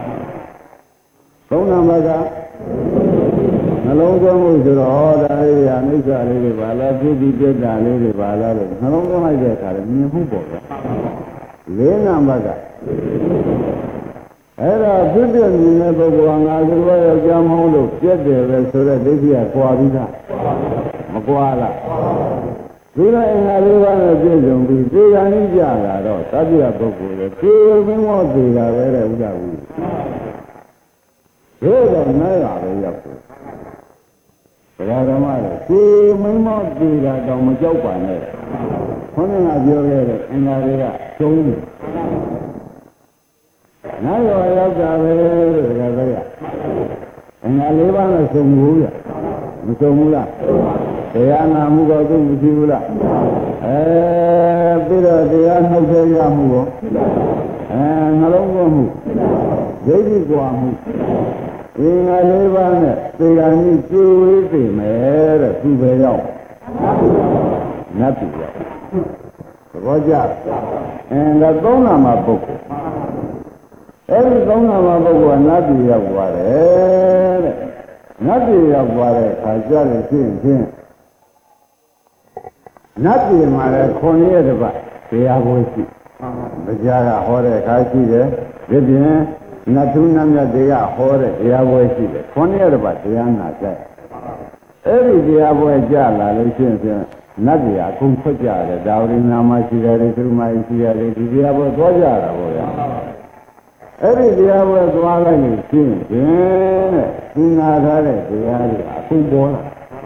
သုံးနံပါတ်ကနှလုံးသွင်းမှုဆိုတော့ဒါလေးရအိစ္ဆလေးတွေပါလားပြုပြီးပြတ်တာလေးတွေပါလားလို့နှလုံးသွင်းလိုက်တဲ့အခါလည်းမြင်မှုပေါ့ဗျာလေးနံပါတ်ကအဲ့ဒါဖြစ်တဲ့မြင်တဲ့ပုဂ္ဂိုလ်ကငါဆိုတော့ယောက်ျားမဟုတ်လို့ပြတ်တယ်ပဲဆိုတဲ့ဒိဋ္ဌိကကွာပြီးသားမကွာလားဒီလိုအင်္ဂါလေးပါးနဲ့ပြည့်စုံပြီးသေရန်ကြီးကြလာတော့သတ္တိယပုဂ္ဂိုလ်လည်းသေမင်းမောသေးတာပဲတဲ့ဥဒ္ဒဝိဘယ်တော့နိုင်ရပဲရောက်တယ်ဘုရားဓမ္မလည်းသေမင်းမောသေးတာတော့မကြောက်ပါနဲ့ခေါင်းကပြောခဲ့တဲ့အင်္ဂါတွေကသုံးတယ်နိုင်ရရောက်တာပဲတဲ့ဒါကြရအင်္ဂါလေးပါးနဲ့စုံဘူးရမစုံဘူးလားတရားနာမှုတော့သူမရှိဘူးလားအဲပြီးတော့တရားနှုတ်ထဲရမှုရောအဲနှလုံးသွင်းမှုဒိဋ္ဌိကွာမှုအင်္ဂါလေးပါးနဲ့သေဂာကြီးကျိုးဝေးသိမယ်တဲ့သူပဲရောက်နတ်ပြည်ရောက်သဘောကျအင်းဒါသုံးနာမှာပုဂ္ဂိုလ်အဲဒီသုံးနာမှာပုဂ္ဂိုလ်ကနတ်ပြည်ရောက်သွားတယ်တဲ့နတ်ပြည်ရောက်သွားတဲ့အခါကျလို့ရှိရင်နတ်ပြည်မှာလည်းခွန်ရတဲ့ပတ်တရားပွဲရှိမကြားကဟောတဲ့အခါရှိတယ်ဒီပြင်နတ်သူနတ်မြတ်တွေကဟောတဲ့တရားပွဲရှိတယ်ခွန်ရတဲ့ပတ်တရားနာကြအဲ့ဒီတရားပွဲကြလာလို့ရှိရင်နတ်တွေအကုန်ထွက်ကြတယ်ဒါဝိနာမရှိတယ်သူမရှိတယ်ဒီတရားပွဲသွားကြတာပေါ့ဗျာအဲ့ဒီတရားပွဲသွားလိုက်ရင်ရှင်းတယ်တဲ့သူနာထားတဲ့တရားတွေအကုန်ပေါ်လာ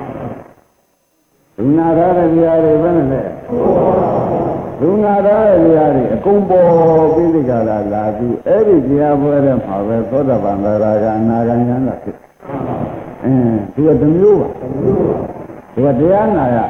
သူနာထားတဲ့တရားတွေဘယ်နဲ့လဲသူနာထားတဲ့တရားတွေအကုန်ပေါ်ပြီးဒီကလာလာပြီးအဲ့ဒီတရားပွဲထဲမှာပဲသောတာပန်သရဂအနာဂံဉာဏ်ကဖြစ်အင်းသူကတစ်မျိုးပါသူကတရားနာရ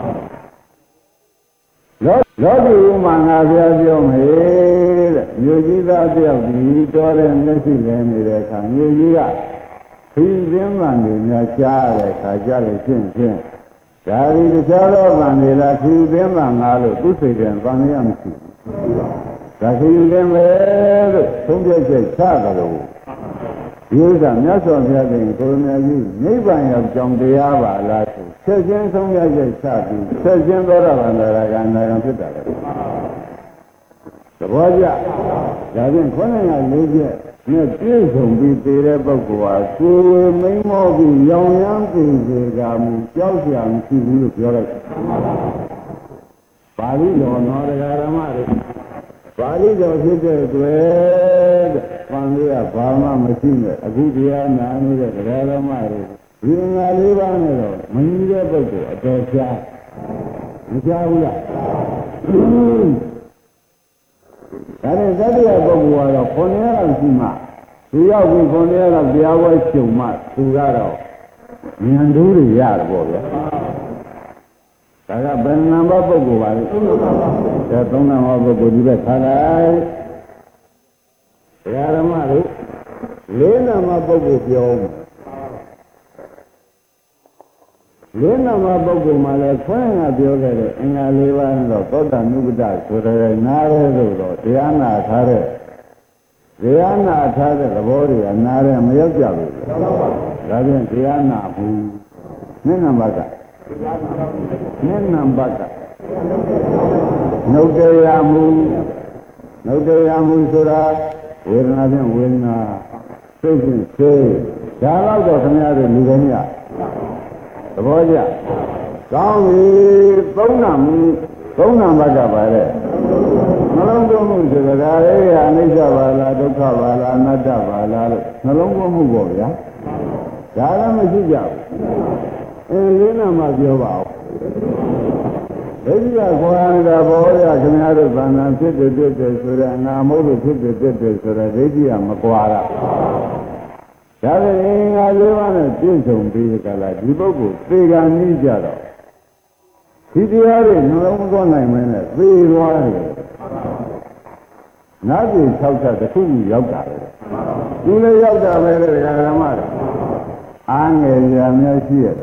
လောလောကီဥမာငါဘုရားပြောမယ်တဲ့မြို့ကြီးသားတယောက်ဒီတော်တဲ့မျက်စိလဲနေတဲ့အခါမြို့ကြီးကခီးစင်းမှန်နေများကြားတဲ့အခါကြားလို့ရှင်းရှင်းဒါဒီတခြားသောဗန်တွေလားခီးစင်းမှန်ငါလို့သူစိတ်တယ်ဗန်ရမရှိဘူးဒါခီးစင်းပဲလို့သုံးပြချက်ချကြလို့ဒီဥစ္စာမြတ်စွာဘုရားရှင်ကိုရမကြီးနိဗ္ဗာန်ရောက်ကြောင်းတရားပါလားဆိုဆက်ချင်းဆုံးဖြတ်ချက်ချပြီးဆက်ချင်းသောတာပန်တရားကနာဂံဖြစ်တာလေသဘောကျဒါဖြင့်ခေါင်းငါလေးချက်နဲ့ပြည့်စုံပြီးတည်တဲ့ပုဂ္ဂိုလ်ဟာကိုယ်ဝေမိန်မောပြီးရောင်ရမ်းသိစေကမူကြောက်ကြမရှိဘူးလို့ပြောလိုက်ပါဠိတော်တော်တရားဓမ္မတွေပါဠိတော်ဖြစ်တဲ့တွေ့တဲ့။ဘာလို့ကဘာမှမရှိနဲ့အခုတရားနာနေတဲ့တရားဓမ္မတွေဒီငါလေးပါးနဲ့တော့မကြီးတဲ့ပုဂ္ဂိုလ်အတော်ရှားမရှားဘူးလား။ဒါနဲ့သတ္တရပုဂ္ဂိုလ်ကတော့ခွန်ရအောင်ရှိမှသူရောက်ပြီးခွန်ရတော့တရားဝဲချုပ်မှသူကတော့ဉာဏ်ဓုတွေရတယ်ပေါ့ဗျာ။ဒါကဘယ်နံပါတ်ပုဂ္ဂိုလ်ပါလဲဒါသုံးနံပါတ်ပုဂ္ဂိုလ်ဒီဘက်ထားလိုက်ဘုရားဓမ္မတို့လေးနံပါတ်ပုဂ္ဂိုလ်ပြောလေးနံပါတ်ပုဂ္ဂိုလ်မှာလည်းခွင့်ကပြောခဲ့တဲ့အင်္ဂါလေးပါးတော့သောတာနုပဒဆိုတဲ့နားရဲလို့တော့တရားနာထားတဲ့တရားနာထားတဲ့သဘောတွေကနားရဲမရောက်ကြဘူးဒါဖြင့်တရားနာဘူးနှစ်နံပါတ်ကနှစ်နံပါတ်ကနှုတ်တရားမှုနှုတ်တရားမှုဆိုတာဝေဒနာဖြင့်ဝေဒနာစိတ်ဖြင့်စိတ်ဒါတော့ခင်ဗျားတို့လူတိုင်းကသဘောကျကောင်းပြီသုံးနာမှုသုံးနာပါတ်ကပါလေနှလုံးသွင်းမှုဆိုတာဒါလေးကအနိစ္စပါလားဒုက္ခပါလားအနတ္တပါလားလို့နှလုံးသွင်းမှုပေါ့ဗျာဒါလည်းမရှိကြဘူးအင်းလေးနာမှပြောပါဦးဒိဋ္ဌိကခေါ်ရတာဘောရခင်ဗျားတို့ဗန္နံဖြစ်တယ်ဖြစ်တယ်ဆိုရငါမဟုတ်လို့ဖြစ်တယ်ဖြစ်တယ်ဆိုရဒိဋ္ဌိကမကွာတာဒါပေမဲ့ငါလေးပါးနဲ့ပြည့်စုံပြီးကြလားဒီပုဂ္ဂိုလ်သေကံကြီးကြတော့ဒီတရားတွေနှလုံးသွင်းနိုင်မယ်နဲ့သေသွားတယ်နာပြည်၆ချက်တစ်ခုရောက်တာပဲသူလည်းရောက်တာပဲလေဓမ္မတွေအားငယ်ကြများရှိရတယ်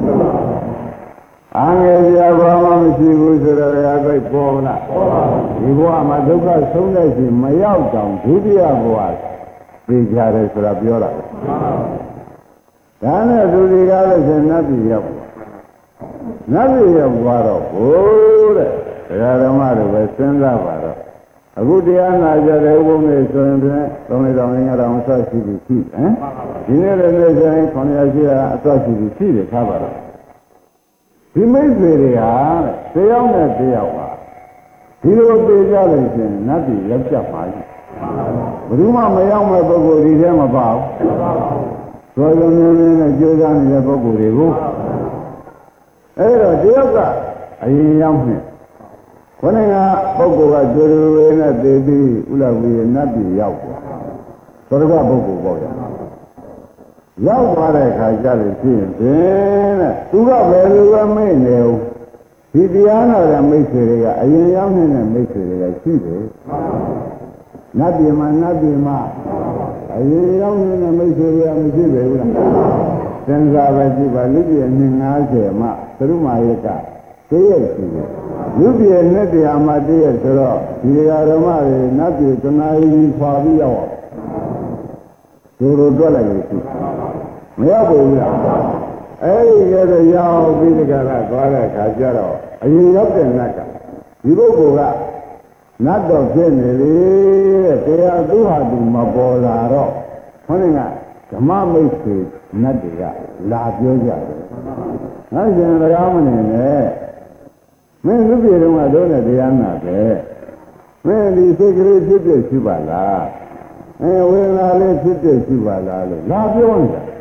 အားငယ်ကြဘာမှမရှိဘူးဆိုတော့ရာကိပေါ်မလားဒီဘဝမှာဒုက္ခဆုံးတဲ့ရှင်မရောက်တော့ဒုတိယဘဝသိကြတယ်ဆိုတာပြောတာဒါနဲ့သူတွေကလည်းရှင်နတ်ပြည်ရောက်နတ်ပြည်ရောက်သွားတော့ဘိုးတဲ့ဓမ္မတွေပဲစဉ်းစားပါတော့အခုတရားနာကြတဲ့ဥပုံတွေဆိုရင်လည်းသုံးလေးတောင်ငါးတောင်အစရှိပြီးရှိဟမ်ဒီနေ့လည်းဆိုရင်ခုနှစ်ရာရှိတာအစရှိပြီးရှိတယ်ထားပါတော့ဒီမိတ်ဆွေတွေဟာတယောက်နဲ့တယောက်ပါဒီလိုပြေကြလို့ရှင်နတ်ပြည်ရောက်ကြပါလိမ့်ဘယ်သူမှမရောက်မဲ့ပုဂ္ဂိုလ်ဒီထဲမှာပါဘူးသောယုံနေနဲ့ကြိုးစားနေတဲ့ပုဂ္ဂိုလ်တွေကိုအဲ့တော့တယောက်ကအရင်ရောက်နေခေါင်းကပုဂ္ဂိုလ်ကကြိုးရင်းနဲ့သေပြီးဥလဝီရနတ်ပြည်ရောက်သွားသောရကပုဂ္ဂိုလ်ပေါ့ဗျာရောက်သွားတဲ့အခါကျလို့ရှိရင်ဖြင့်တဲ့သူကဘယ်လိုပဲမိတ်နေဦးဒီတရားနာတဲ့မိတ်ဆွေတွေကအရင်ရောက်နေတဲ့မိတ်ဆွေတွေကရှိတယ်နတ်ပြည်မှာနတ်ပြည်မှာအရင်ရောက်နေတဲ့မိတ်ဆွေတွေကမရှိပဲဘူးလားစဉ်းစားပဲကြည့်ပါလူပြည်အနည်းငါးဆယ်မှသရုမာယကတည့်ရဲ့ရှိတယ်လူပြည်နဲ့တရားမှတည့်ရဲ့ဆိုတော့ဒီဓမ္မတွေနတ်ပြည်တနာရီခွာပြီးရောက်အောင်သူတို့တွက်လိုက်လို့ရှိမရောက်ဘူးလားအဲ့ဒီကတည်းကရောက်ပြီးဒီကရသွားတဲ့အခါကျတော့အရင်ရောက်တဲ့နတ်ကဒီပုဂ္ဂိုလ်ကနတ်တော်ဖြစ်နေလေတဲ့တရားသူဟာသူမပေါ်လာတော့ခေါင်းကဓမ္မမိတ်ဆွေနတ်တွေကလာပြောကြတယ်။ငါရှင်တရားမနေနဲ့မင်းလူပြေတုန်းကတော့နဲ့တရားနာပဲမင်းဒီစိတ်ကလေးဖြစ်ဖြစ်ရှိပါလားအဲဝေဒနာလေးဖြစ်ဖြစ်ရှိပါလားလို့လာပြောနေတာသ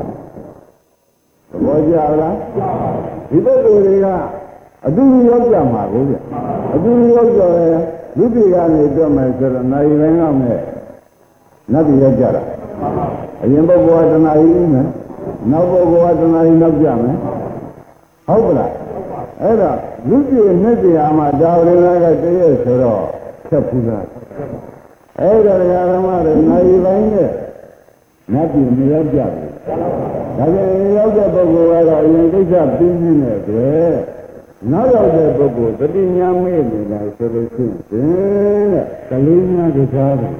ဘောကျလားဒီပုဂ္ဂိုလ်တွေကအတူတူရောက်ကြမှာကိုဗျအတူတူရောက်ကြတယ်လူပြေကနေတော့မယ်ဆိုတော့နိုင်တိုင်းတော့နဲ့နတ်ပြည်ရောက်ကြတာအရင်ပုဂ္ဂိုလ်ကတဏှာကြီးမယ်နောက်ပုဂ္ဂိုလ်ကတဏှာကြီးနောက်ကြမယ်ဟုတ်ကလားအဲ့ဒါလူပြေနှစ်တရားမှာဒါဝရဏကတည်းကဆိုတော့ချက်ဖူးတာအဲ့ဒါဓမ္မတွေနိုင်တိုင်းနဲ့နတ်ပြည်မရောက်ကြဘူးဒါကြောင့်ရောက်တဲ့ပုဂ္ဂိုလ်ကတော့အရင်ကိစ္စပြီးနေတယ်ကွယ်နောက်ရောက်တဲ့ပုဂ္ဂိုလ်တတိညာမေ့နေတယ်ဆိုလို့ရှိရင်တဲ့ကလေးများတကားတယ်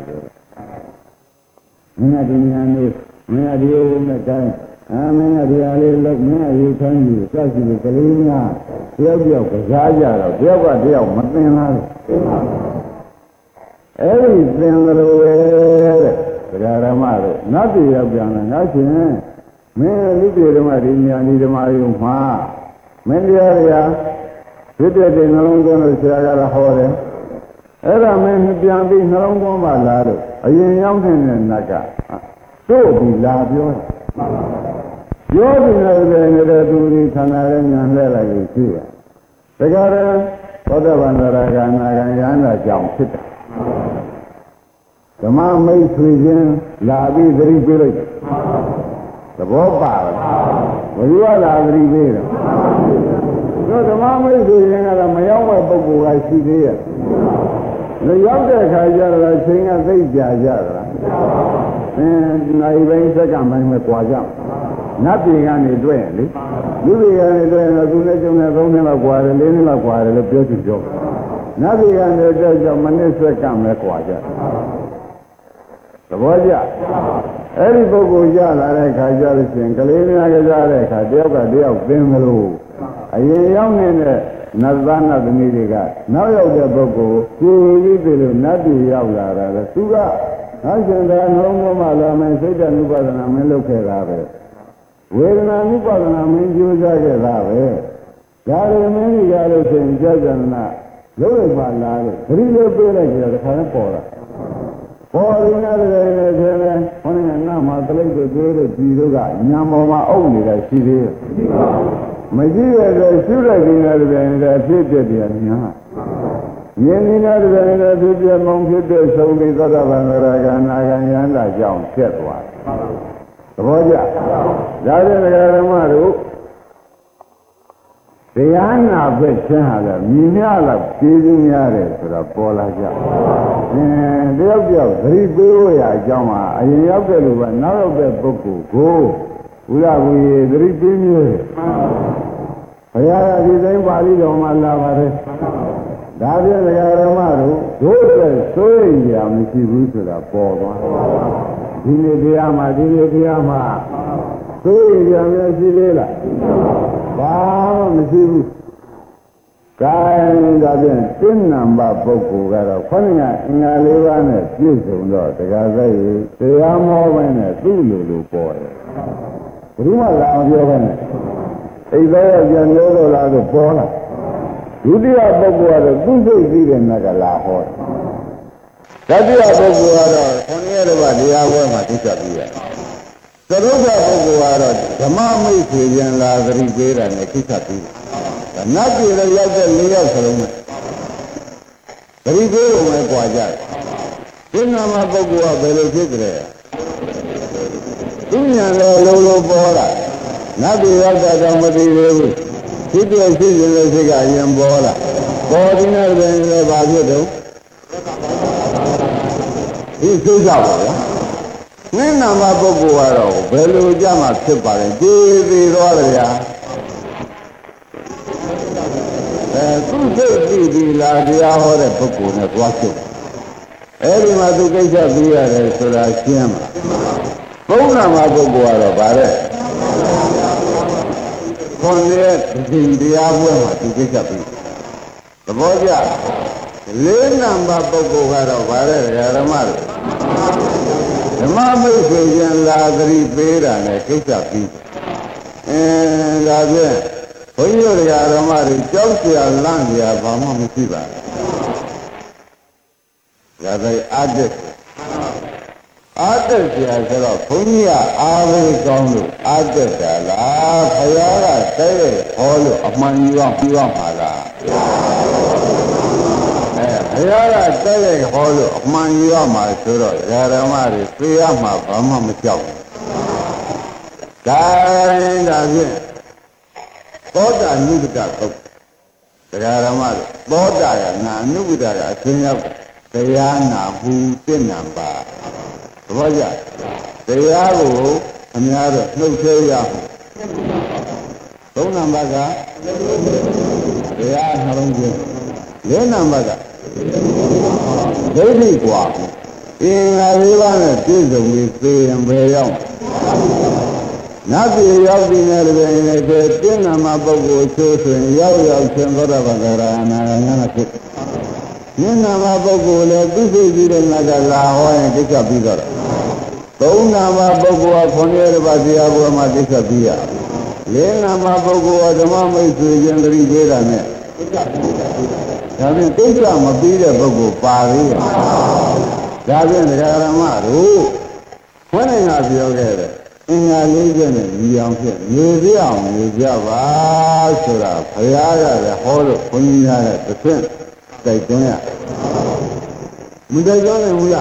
မင်းကဒီညာနေမင်းကဒီဥနဲ့တိုင်းအာမင်းကဒီအားလေးလောက်မင်းအရေးခိုင်းပြီးစသဖြင့်ကလေးများတယောက်တယောက်ကစားကြတော့တယောက်ကတယောက်မသိလားအဲ့ဒီသင်္ကလိုပဲတဲ့ဒကာရမတို့နတ်ပြည်ရောက်ပြန်တယ်ငါရှင်မင်းလူပြည်ဓမ္မဒီညာဒီဓမ္မယုံမှာမင်းတရားတွေကဖြစ်တဲ့နှလုံးသွင်းလို့ဆရာကလည်းဟောတယ်အဲ့ဒါမင်းပြန်ပြီးနှလုံးသွင်းပါလားလို့အရင်ရောက်နေတဲ့နတ်ကတို့ဒီလာပြောတယ်ပြောပြီးလည်းနေတဲ့သူတွေခန္ဓာရဲ့ညာလှည့်လိုက်လို့ရှိရတကယ်တော့သောတပန်တရာဂနာဂံယန္တာကြောင့်ဖြစ်တယ်ဓမ္မမိတ်ဆွေချင်းလာပြီးသတိပေးလိုက်သဘောပါလားဘယ်လိုလာသတိပေးတယ်တို့ဓမ္မမိတ်ဆွေချင်းကတော့မရောက်မဲ့ပုဂ္ဂိုလ်ကရှိသေးရဲ့လေရောက်တဲ့အခါကျတော့ချိန်ကသိကြကြတာအင်းနိုင်ပိုင်းစက္ကန့်ပိုင်းပဲကြွားကြနတ်ပြည်ကနေတွေ့ရင်လေလူပြည်ကနေတွေ့ရင်တော့သူနဲ့ကျုံနဲ့သုံးနှစ်လောက်ကြွားတယ်လေးနှစ်လောက်ကြွားတယ်လို့ပြောချင်ပြောနတ်ပြည်ကနေတွေ့ကြမိနစ်စက္ကန့်ပဲကြွားကြသဘောကျအဲ့ဒီပုဂ္ဂိုလ်ကြလာတဲ့ခါကျလို့ရှိရင်ကလေးများကစားတဲ့ခါတယောက်ကတယောက်သင်မလို့အရင်ရောက်နေတဲ့နတ်သားနတ်သမီးတွေကနောက်ရောက်တဲ့ပုဂ္ဂိုလ်ကိုကြီးပြီလို့နတ်ပြည်ရောက်လာတာလေသူကငါရှင်သာနှလုံးသွင်းမှလာမယ်စိတ်ဓာတ်ဥပဒနာမင်းလုပ်ခဲ့တာပဲဝေဒနာဥပဒနာမင်းကြိုးစားခဲ့တာပဲဒါရမင်းကြီးရလို့ရှိရင်ကြာကြနာလုံးလိုက်ပါလားလို့ခရီးလေးပေးလိုက်ကြတာတစ်ခါနဲ့ပေါ်လာပေါ်ရင်းရတယ်လေဆင်းလဲခொနည်းနာမှာတလိပ်တို့တွေတို့ဒီတို့ကညာပေါ်မှာအုပ်နေတာရှိသေးတယ်မရှိရတဲ့ရှုလိုက်ပြီးတဲ့ပြန်တဲ့အဖြစ်ပြတယ်ညာမြင်နေတဲ့ပြန်တဲ့အဖြစ်ပြမောင်ဖြစ်တဲ့ဆုံးပြီးသောတာပန်ဂရကနာဂံယန္တာကြောင့်ဖြစ်သွားသဘောကျဒါတဲ့ဓမ္မတို့တရားနာပဲချင်းဟာလည်းမြင်ရလောက်ကျေးဇူးများတယ်ဆိုတာပေါ်လာကြ။အင်းတယောက်တယောက်သတိပေးဖို့ရအကြောင်းဟာအရင်ရောက်တဲ့လူကနောက်ရောက်တဲ့ပုဂ္ဂိုလ်ကိုဘုရားကိုယ်သတိပေးမျိုးဘုရားကဒီတိုင်းပါဠိတော်မှာလာပါတယ်။ဒါပြန်ဒကာရမတို့တို့တဲ့ဆိုရင်ကြမရှိဘူးဆိုတာပေါ်သွား။ဒီနေ့တရားမှာဒီနေ့တရားမှာဆိုရင်ကြမရှိသေးလား။ဘာမှမရှိဘူး။ကာယဒါပြန်စိဏ္ဏဘပုဂ္ဂိုလ်ကတော့ခொနကအင်္ဂါလေးပါးနဲ့ပြည့်စုံတော့တရားစိတ်တရားမောပိုင်းနဲ့သူ့လိုလိုပေါ်တယ်။ဘယ်သူမှလာအောင်ပြောပဲနဲ့အိမ်သားရပြန်လို့တော့လားဆိုပေါ်လာဒုတိယပုဂ္ဂိုလ်ကတော့သူ့စိတ်ပြီးတဲ့နက်ကလာဟောတယ်တတိယပုဂ္ဂိုလ်ကတော့ခொနည်းတော့တရားပွဲမှာသိချပြီးရတယ်သရုပ်ကပုဂ္ဂိုလ်ကတော့ဓမ္မမိတ်ဆွေပြန်လာသတိပေးတာနဲ့သိချပြီးတယ်နတ်ပြည်လည်းရောက်တဲ့၄ယောက်စလုံးနဲ့သတိပေးုံနဲ့ကြွာကြတယ်ဒီနာမပုဂ္ဂိုလ်ကဘယ်လိုဖြစ်ကြလဲသူညာလည်းလုံးလုံးပေါ်လာနတ်ပြည်ရောက်တဲ့ကြောင့်မသိသေးဘူးဖြစ်ပြဖြစ်ရင်လည်းစိတ်ကအရင်ပေါ်လာပေါ်ဒီနေ့လည်းဘာဖြစ်တော့ဒီသိကြပါဗျာနိဗ္ဗာန်မှာပုဂ္ဂိုလ်ကတော့ဘယ်လိုကြမှာဖြစ်ပါလဲဒီသေးတော့လေဗျာအဲသူစိတ်ကြည့်ပြီးလာတရားဟောတဲ့ပုဂ္ဂိုလ်နဲ့တွားချုပ်အဲဒီမှာသူကိစ္စပြီးရတယ်ဆိုတာရှင်းမှာဘုန်းနာမှာပုဂ္ဂိုလ်ကတော့ဗါတဲ့ခွန်ရဲ့ဒီတရားပွဲမှာသူကိစ္စပြီးသဘောကျလေးနံပါတ်ပုဂ္ဂိုလ်ကတော့ဗါတဲ့ဓမ္မတွေဓမ္မမိတ်ဆွေပြန်လာသတိပေးတာနဲ့ကိစ္စပြီးအဲဒါဖြင့်ဘုန်းကြီးတို့ဓမ္မတွေကြောက်เสียလန့်เสียဘာမှမရှိပါဘူးဒါပဲအတ္တအတ္တเสียဆိုတော့ဘုန်းကြီးကအားပေးကောင်းလို့အတ္တတာလားဘုရားကတဲ့ဟောလို့အမှန်ကြီးတော့ပြီးတော့မှာလားဘုရားကတဲ့ဟောလို့အမှန်ကြီးရမှာဆိုတော့ဓမ္မတွေသိရမှာဘာမှမကြောက်ဘူး။ဒါရင်ဒါဖြင့်သောတာနုပဒသုတ်တရားဓမ္မတွေသောတာကနာနုပဒကအသင်ရောက်တရားနာမှုသိနာပါသဘောကျတရားကိုအများတော့နှုတ်ထဲရအောင်သုံးနံပါတ်ကတရားနှလုံးသွင်းလေးနံပါတ်ကဒိဋ္ဌိกว่าအင်္ဂါလေးပါးနဲ့ပြည့်စုံပြီးသေရင်ဘယ်ရောက်နတ်ပြည်ရောက်ပြီးနေတယ်လည်းပြင်းနာမပုဂ္ဂိုလ်ချိုးဆိုရင်ရောက်ရောက်ချင်းသောတာပန်ကရအနာဂတ်နာဖြစ်ဉာဏ်နာမပုဂ္ဂိုလ်လည်းသိသိကြီးတဲ့ငါကလာဟောရင်ကိစ္စပြီးတော့သုံးနာမပုဂ္ဂိုလ်ကခွန်ရတဲ့ပါတရားဘုရားမှာကိစ္စပြီးရလေးနာမပုဂ္ဂိုလ်ကဓမ္မမိတ်ဆွေချင်းတတိပေးတာနဲ့ကိစ္စပြီးတာဒါဖြင့်ကိစ္စမပြီးတဲ့ပုဂ္ဂိုလ်ပါသေးတယ်ဒါဖြင့်ဒကာရမတို့ဘုန်းနိုင်ကပြောခဲ့တယ်အင်္ဂါလေးချက်နဲ့ညီအောင်ဖြစ်ညီပြအောင်ညီကြပါဆိုတာဘုရားကလည်းဟောလို့ဘုန်းကြီးများတဲ့တစ်ဆင့်တိုက်တွန်းရမတိုက်တွန်းနိုင်ဘူးလား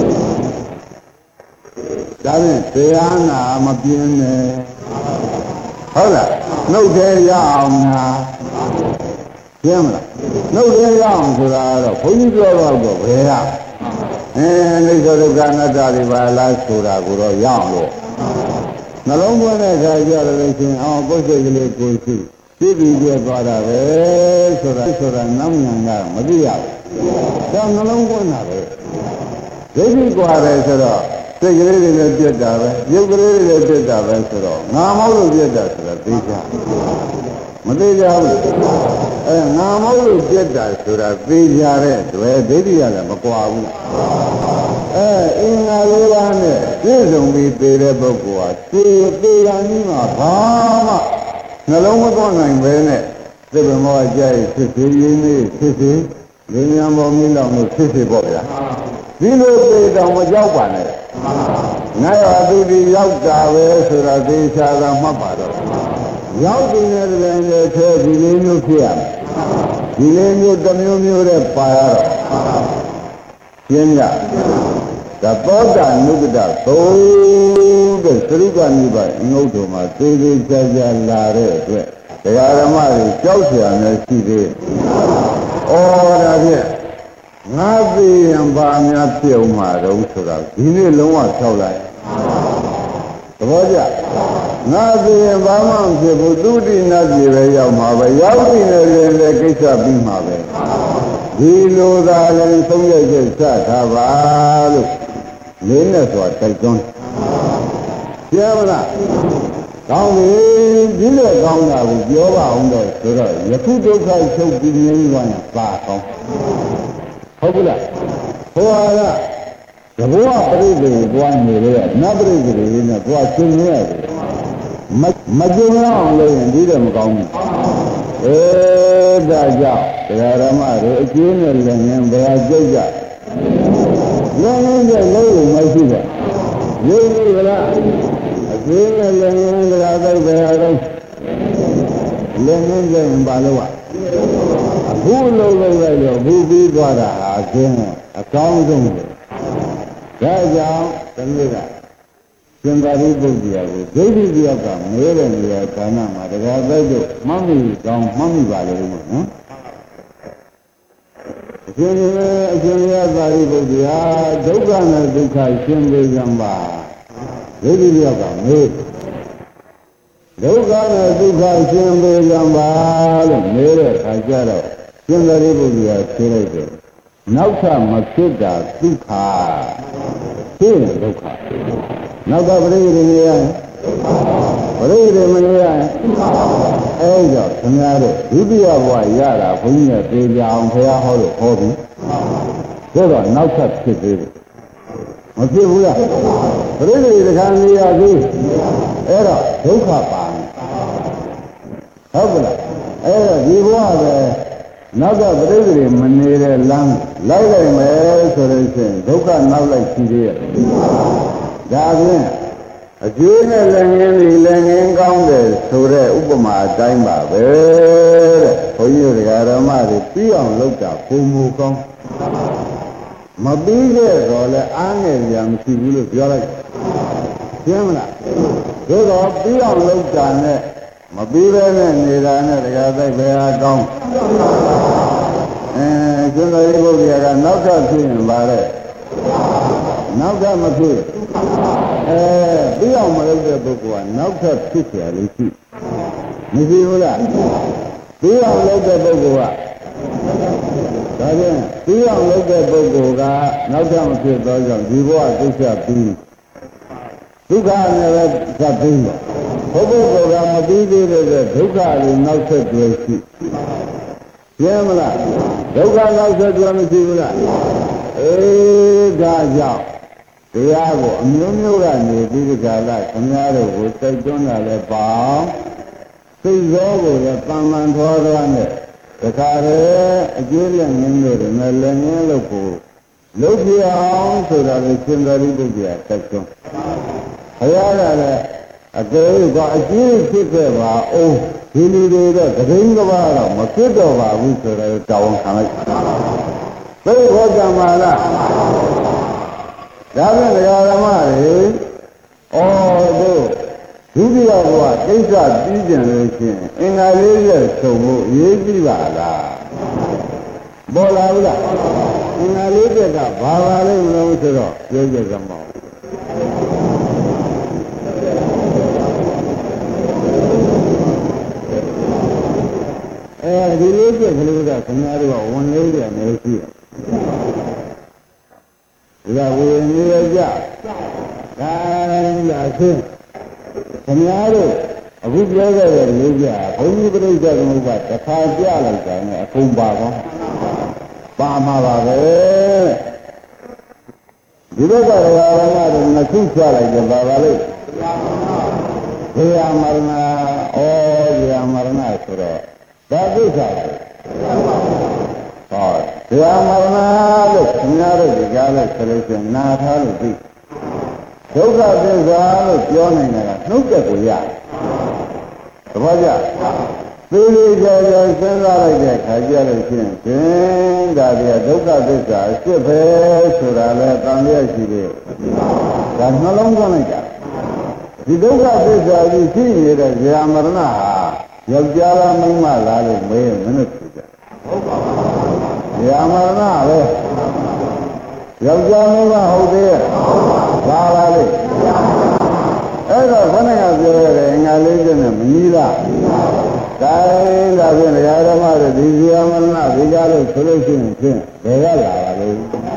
ဒါဖြင့်တရားနာမပြင်းနဲ့ဟုတ်လားနှုတ်သေးရအောင်လားပြင်းမလားနှုတ်သေးရအောင်ဆိုတာတော့ဘုန်းကြီးပြောတော့တော့ဘယ်ရအဲအိစ္ဆဒုက္ခအနတ္တတွေပါလားဆိုတာကိုတော့ရအောင်လို့နှလုံးသွင်းတဲ့အခါကျတော့လည်းရှင်အောင်ပုတ်စိတ်ကလေးကိုရှိသိပြီးပြသွားတာပဲဆိုတာဆိုတာနောက်ဉာဏ်ကမသိရဘူးဒါနှလုံးသွင်းတာပဲဒိဋ္ဌိကွာတယ်ဆိုတော့စိတ်ကလေးတွေလည်းပြတ်တာပဲရုပ်ကလေးတွေလည်းပြတ်တာပဲဆိုတော့ငါမောက်လို့ပြတ်တာဆိုတာသိကြမသိကြဘူးအဲငါမောက်လို့ပြတ်တာဆိုတာသိကြတဲ့တွေ့ဒိဋ္ဌိကလည်းမကွာဘူးအဲအင်္ဂါလေးပါးနဲ့ပြည့်စုံပြီးသိတဲ့ပုဂ္ဂိုလ်ဟာသိသိရနည်းမှာဘာမှနှလုံးမသွင်းနိုင်ပဲနဲ့သဗ္ဗမောကြိုက်ဖြစ်စေရင်းလေးဖြစ်စေဉာဏ်ဉာဏ်ပေါ်မြင်တော့လို့ဖြစ်စေပေါ့ဗျာဒီလိုသိတော့မကြောက်ပါနဲ့ငါရသူဒီရောက်တာပဲဆိုတာသိချာတာမှတ်ပါတော့ရောက်နေတဲ့တည်းနဲ့ထဲဒီလေးမျိုးဖြစ်ရမယ်ဒီလေးမျိုးတစ်မျိုးမျိုးနဲ့ပါရတော့ရှင်းကြဒါသောတာနုပဒသုံးတဲ့သရုပ်ကနိဗ္ဗာန်အငုတ်တော်မှာသေသေးချာချာလာတဲ့အတွက်တရားဓမ္မတွေကြောက်เสียမယ်ရှိသေးတယ်ဩဒါဖြင့်ငါသိရင်ဘာများဖြစ်အောင်မှာတော့ဆိုတော့ဒီနေ့လုံးဝဖြောက်လိုက်သဘောကျငါသိရင်ဘာမှမဖြစ်ဘူးသူတိနတ်ကြီးပဲရောက်မှာပဲရောက်ပြီလေလေကိစ္စပြီးမှာပဲဒီလိုသာလည်းသုံးရချက်စထားပါလို့လေးနဲ့ဆိုတာတိုက်တွန်းပြောမလားကောင်းပြီဒီလိုကောင်းတာကိုပြောပါအောင်တော့ဆိုတော့ယခုဒုက္ခချုပ်ပြီးငြိမ်းသွားရင်ပါကောင်းဟုတ်ပြီလားဟောရတဘောပရိသေကိုသွားနေလေနတ်ပရိသေတွေနဲ့သွားရှင်းနေရတယ်မမကျုံအောင်လို့ရင်ဒီတော့မကောင်းဘူးအဲဒါကြောင့်တရားဓမ္မတွေအကျိုးနဲ့လည်းငင်းဘယ်ကြိတ်ကြလည်းငင်းတဲ့လို့မရှိဘူးရုပ်ကြီးကလားအကျိုးနဲ့လည်းငင်းကြတာတော့ဘယ်ဟာတော့လည်းငင်းကြရင်ဘာလို့ အခုလုံးလုံးလိုက်တော့ဘူပြီးသွားတာဟာအကျင်းအကောင်းဆုံးပဲဒါကြောင့်ဒီနေ့ကသင်္ကာရိပုတ္တရာကိုဒိဋ္ဌိတယောက်ကမဲတဲ့နေရာဌာနမှာတရားသိတော့မှတ်မိကောင်းမှတ်မိပါလေလို့နော်အရှင်ရဲ့အရှင်ရဲ့သာရိပုတ္တရာဒုက္ခနဲ့ဒုက္ခရှင်းပေးကြပါဒိဋ္ဌိတယောက်ကမဲဒုက္ခနဲ့ဒုက္ခရှင်းပေးကြပါလို့မဲတဲ့အခါကျတော့ရှင်သာရိပုတ္တရာဖြေလိုက်တယ်နောက်ထပ်မဖြစ်တာဒုက္ခဖြစ်ရင်ဒုက္ခနောက်ကပရိသေနေရရင်ပရိသေမနေရရင်အဲကြောင့်ခင်ဗျားတို့ဒုတိယဘဝရတာဘုန်းကြီးနဲ့ပြေကြအောင်ဘုရားဟောလို့ဟောပြီးဆိုတော့နောက်ထပ်ဖြစ်သေးတယ်မဖြစ်ဘူးလားပရိသေတခါနေရသေးအဲ့တော့ဒုက္ခပါဟုတ်ကလားအဲ့တော့ဒီဘဝပဲနောက်ကပရိသေမနေတဲ့လမ်းလိုက်လိုက်မယ်ဆိုလို့ရှိရင်ဒုက္ခနောက်လိုက်ရှိသေးရဲ့ဒါဖြင့်အကျိုးနဲ့လည်းငင်းပြီးလည်းငင်းကောင်းတယ်ဆိုတဲ့ဥပမာအတိုင်းပါပဲတဲ့ဘုန်းကြီးတို့ဓမ္မတွေပြီးအောင်လုပ်တာဘုံမူကောင်းမပြီးခဲ့တော့လည်းအားငယ်ကြမရှိဘူးလို့ပြောလိုက်ရှင်းမလားသို့တော့ပြီးအောင်လုပ်တာနဲ့မပြီးပဲနဲ့နေတာနဲ့တရားသိဘယ်ဟာကောင်းအဲကျွန်းတော်ရိပုတ္တရာကနောက်ထပ်ဖြစ်ရင်ပါတဲ့နောက်ထပ်မဖြစ်အဲပြီးအောင်မလုပ်တဲ့ပုဂ္ဂိုလ်ကနောက်ထပ်ဖြစ်เสียလို့ရှိမရှိဘူးလားပြီးအောင်လုပ်တဲ့ပုဂ္ဂိုလ်ကဒါဖြင့်ပြီးအောင်လုပ်တဲ့ပုဂ္ဂိုလ်ကနောက်ထပ်မဖြစ်တော့ကြောင့်ဒီဘဝကိစ္စပြီးဒုက္ခနဲ့ပဲသတ်ပြီးဘုပုဂ္ဂိုလ်ကမပြီးသေးတဲ့ဒုက္ခတွေနောက်ဆက်တွဲရှိရမလားဒုက္ခနောက်ဆက်တွဲမရှိဘူးလားအေးဒါကြောင့်တရားကိုအမျိုးမျိုးကနေပြီးဒီကလာခင်ဗျားတို့ကိုစိတ်တွန်းတာလည်းပေါ့စိတ်ရောကိုလည်းတန်မှန်ထောသွားနဲ့တခါတည်းအကျိုးလက်ငင်းလို့လည်းလည်းငင်းလို့ကိုလုပ်ပြအောင်ဆိုတာကိုသင်္ကာရိပုတ္တရာတက်တွန်းဘုရားကလည်းအကယ်ကအကျိုးဖြစ်ခဲ့ပါအောင်ဒီလူတွေတော့သတိကဘာတော့မဖြစ်တော့ပါဘူးဆိုတော့တောင်းခံလိုက်သိဟောကြမှာလားဒါဖြင့်တရားဓမ္မတွေဩတို့ဒုတိယဘဝကိစ္စပြီးကြလို့ရှိရင်အင်္ဂါလေးရဲ့ဆုံဖို့အရေးကြီးပါလားပေါ်လာဘူးလားအင်္ဂါလေးကဘာပါလဲမလို့ဆိုတော့ပြောကြကြမှာအဲဒီလေးပြက်ကလေးကခင်ဗျားတို့ကဝန်လေးတယ်နေရှိတယ်ဒါဝိနည်းကြဒါလာဆင်းခင်ဗျားတို့အခုပြောခဲ့တဲ့လေးပြဘုန်းကြီးပြိဿသမုပ္ပါတစ်ခါပြလိုက်တယ်နဲ့အကုန်ပါကောပါမှာပါပဲဒီဘက်ကရာရမတွေနှစ်ခုချလိုက်ကြပါပါလိမ့်ဇေယမရဏဩဇေယမရဏဆိုတော့ဒါကိစ္စပဲဟောဇေယမရဏလို့ခင်ဗျားတို့ကြားလိုက်ဆိုလို့ရှိရင်နာထားလို့သိဒုက္ခသစ္စာလို့ပြောနိုင်တာကနှုတ်တဲ့ကိုရသဘောကျသေသေးချာချာစဉ်းစားလိုက်တဲ့ခါကျလို့ရှိရင်သင်ဒါပြဒုက္ခသစ္စာအစ်ပဲဆိုတာလဲတန်လျက်ရှိတယ်ဒါနှလုံးသွင်းလိုက်တာဒီဒုက္ခသစ္စာကြီးရှိနေတဲ့ဇေယမရဏဟာယယောက်ျားလားမိန်းမလားလို့မေးရင်မင်းတို့ဖြေကြဟုတ်ပါဘူးရာမရဏပဲယောက်ျားမိန်းမဟုတ်သေးရဲ့ဘာလားလေအဲ့တော့ခဏကပြောရတယ်အင်္ဂါလေးချက်နဲ့မနီးလားဒါရင်ဒါဖြင့်ရာဓမ္မတွေဒီဇီယမရဏဒီကားလို့ဆိုလို့ရှိရင်ဖြင့်ဘယ်ကလာပါလဲ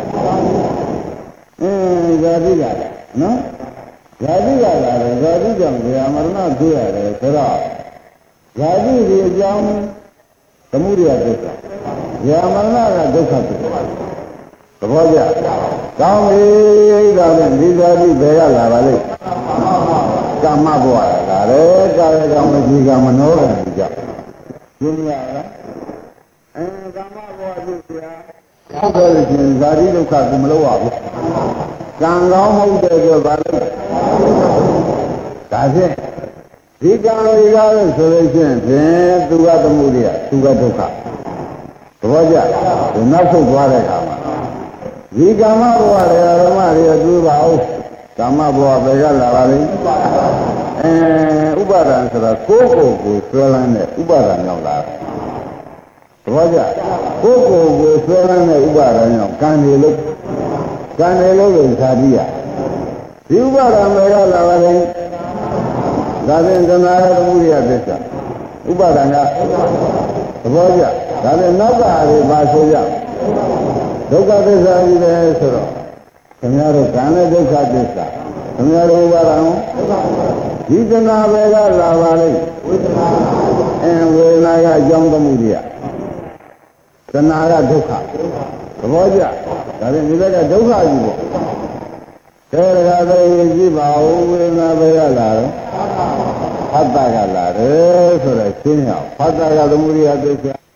အင်းဇာတိကလားနော်ဇာတိကလာတယ်ဇာတိကြောင့်ဇာမရဏတွေ့ရတယ်ဆိုတော့ဇာတိဒီအကြောင်းသမုဒိယဒုက္ခဇာမရဏကဒုက္ခဖြစ်တယ်သဘောကျကောင်းပြီဒါဖြင့်ဒီဇာတိဘယ်ကလာပါလဲကာမဘဝလာတယ်ကာယကံမကြီးကမနောကံကြီးကြောင့်ရှင်းရလားအဲကာမဘဝဖြစ်เสียဟုတ်တယ်ရှင်ဇာတိဒုက္ခကိုမလို့ရဘူးကံကောင်းဟုတ်တယ်ဆိုဘာလို့ဒါဖြင့်ဒီကံတွေကားလို့ဆိုလို့ရှိရင်ဖြင့်သူကသမုဒိယသူကဒုက္ခသဘောကျဒီနောက်ဆုံးသွားတဲ့အခါမှာဒီကာမဘဝတွေဓမ္မတွေတွေးပါဦးကာမဘဝဘယ်ကလာပါလိမ့်အဲဥပါဒံဆိုတာကိုယ်ကိုယ်ကိုဆွဲလန်းတဲ့ဥပါဒံရောက်လာသဘောကျကိုယ်ကိုယ်ကိုဆွဲလန်းတဲ့ဥပါဒံကြောင့်ကံတွေလို့ကံတွေလို့ဇာတိယဒီဥပါဒံဘယ်ကလာပါလိမ့်ဒါဖြင့်သနာရသမုဒိယသစ္စာဥပါဒံကသဘောကျဒါဖြင့်နောက်ကတွေပါဆိုကြဒုက္ခသစ္စာကြီးတယ်ဆိုတော့ခင်ဗျားတို့ကံနဲ့ဒုက္ခသစ္စာခင်ဗျားတို့ဥပါဒံဒီသနာဘယ်ကလာပါလိမ့်ဝေဒနာအဲဝေဒနာကအကြောင်းသမုဒိယသနာကဒုက္ခသဘောကျဒါဖြင့်ဒီဘက်ကဒုက္ခကြီးပေါ့သေရကသေကြည့်ပါဦးဝေဒနာဘယ်ကလာတော့ဖတ်တာကလာတယ်ဆိုတော့ရှင်းရအောင်ဖတ်တာကသမုဒိယသစ္စာ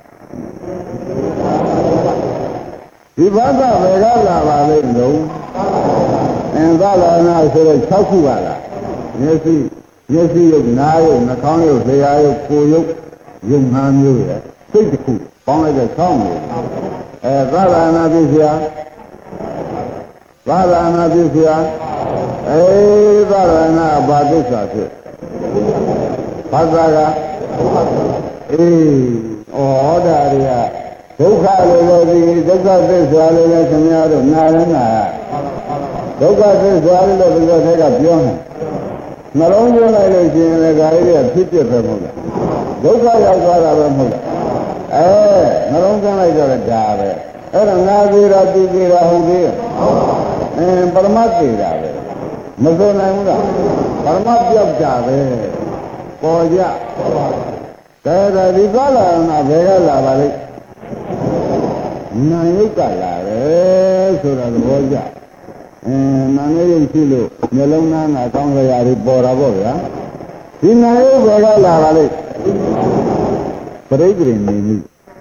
ဒီဘာသာဘယ်ကလာပါလိမ့်လို့အင်္ဂလာနာဆိုတော့၆ခုပါလားမျက်စိမျက်စိရုပ်နားရုပ်နှာခေါင်းရုပ်လျှာရုပ်ကိုယ်ရုပ်ရုပ်ငါးမျိုးရယ်စိတ်တစ်ခုပေါင်းလိုက်တဲ့၆မျိုးအဲသာသနာပြုစရာသာသနာပြုစရာအဲသာသနာဘာသစ္စာဖြစ်ဘာသာကအေးဩဒါတွေကဒုက္ခလို့လည်းဒီဒုက္ခသစ္စာလို့လည်းခင်ဗျားတို့နားလည်းနာဒုက္ခသစ္စာလို့လည်းဒီလိုထဲကပြောနေနှလုံးသွင်းလိုက်လို့ရှိရင်လည်းဒါလေးကဖြစ်ဖြစ်ပဲမဟုတ်လားဒုက္ခရောက်သွားတာပဲမဟုတ်လားအဲနှလုံးသွင်းလိုက်တော့ဒါပဲအဲ့ဒါငါသေးတာသူသေးတာဟုတ်သေးရဲ့အင်းပရမတ်သေးတာပဲမဆိုနိုင်ဘူးလားပရမတ်ပြောက်ကြပဲပေါ်ကြဒါဒါဒီကလာနာဘယ်ကလာပါလိမ့်နာယုတ်ကလာတယ်ဆိုတာသဘောကျအင်းနာယုတ်ရှိလို့မျိုးလုံးသားငါကောင်းကြရာတွေပေါ်တာပေါ့ဗျာဒီနာယုတ်ဘယ်ကလာပါလိမ့်ပရိသေနေမှု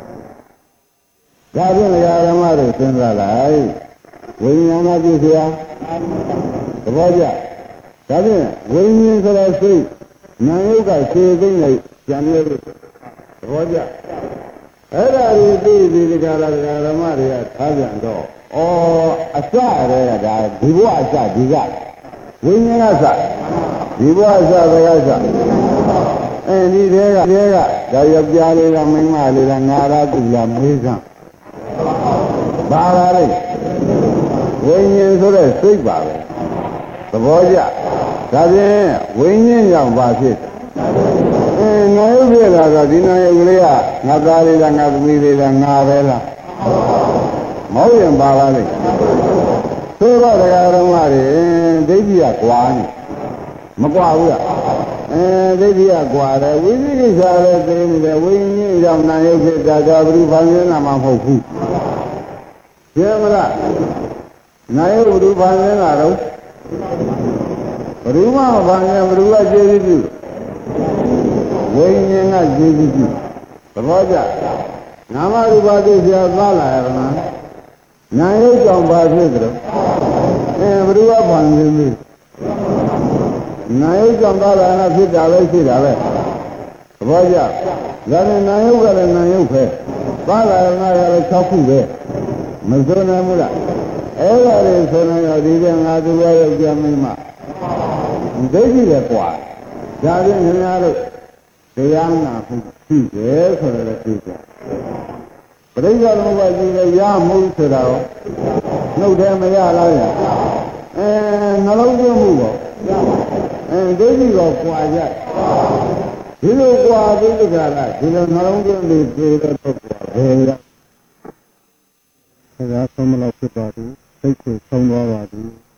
ဒါဖြင့်ဓမ္မတွေစဉ်းစားလိုက်ဝိညာဏပြည့်စရာသဘောကျဒါဖြင့်ဝိညာဉ်ဆိုတဲ့စိတ်နာယုတ်ကခြေသိမ့်လိုက်ကြံရလို့သဘောကျအဲ့ဒါတွေသိပြီးဒီကရာဓမ္မတွေကထားပြန်တော့ဩအစရဲဒါဒီဘဝအစဒီကဝိညာဉ်ကစဒီဘဝအစဘယ်ကစအဲဒီတဲကတဲကဒါယောက်ျားလေးကမိန်းမလေးကငါရတူလာမွေးစမ်းပါလာလေဝိညာဉ်ဆိုတဲ့စိတ်ပါပဲသဘောကျဒါဖြင့်ဝိညာဉ်ကြောင့်ပါဖြစ်အဲနာယုတ်ပြလာတော့ဒီနာယုတ်ကလေးကငါသားလေးလားငါသမီးလေးလားငါပဲလားမဟုတ်ရင်ပါပါလေသို့တော့တရားတော်မှာဒိဋ္ဌိကကွာနေမကွာဘူးလားအဲဒိဋ္ဌိကကွာတယ်ဝိသိကိစ္စလည်းသိနေတယ်ဝိညာဉ်ကြောင့်နာယုတ်ဖြစ်တာကဘုရားဘာသာနာမှာမဟုတ်ဘူးရှင်းမလားနာယုတ်ဘုရားဘာသာနာတော့ဘယ်သူမှဘာညာဘယ်သူကကျေးဇူးပြုဝိညာဉ်ကကျေးဇူးပြုသဘောကျနာမရူပသိစရာသွားလာရမလားနာယုတ်ကြောင့်ဘာဖြစ်ကြတော့အဲဘယ်သူကဘာနေလဲနာယုတ်ကြောင့်သွားလာတာဖြစ်တာပဲရှိတာပဲသဘောကျဒါနဲ့နာယုတ်ကလည်းနာယုတ်ပဲသွားလာရမှာလည်း၆ခုပဲမစိုးနိုင်ဘူးလားအဲ့ဒါတွေဆိုနေတော့ဒီကငါသူရဲ့ယောက်ျားမင်းမဒိဋ္ဌိလည်းကွာဒါဖြင့်ခင်ဗျားတို့တရားနာဖို့ရှိတယ်ဆိုတော့သိကြပရိစ္ဆေသမုပ္ပါဒ်ကြီးလည်းရမှုဆိုတာရောနှုတ်တယ်မရလားရအဲနှလုံးသွင်းမှုပေါ့အဲဒိဋ္ဌိကောကွာကြဒီလိုကွာပြီးတခါလားဒီလိုနှလုံးသွင်းပြီးပြေတော့တော့ကွာဘယ်ရောက်ဆရာဆုံးမလို့ဖြစ်ပါဘူးစိတ်ကိုဆုံးသွားပါဘူး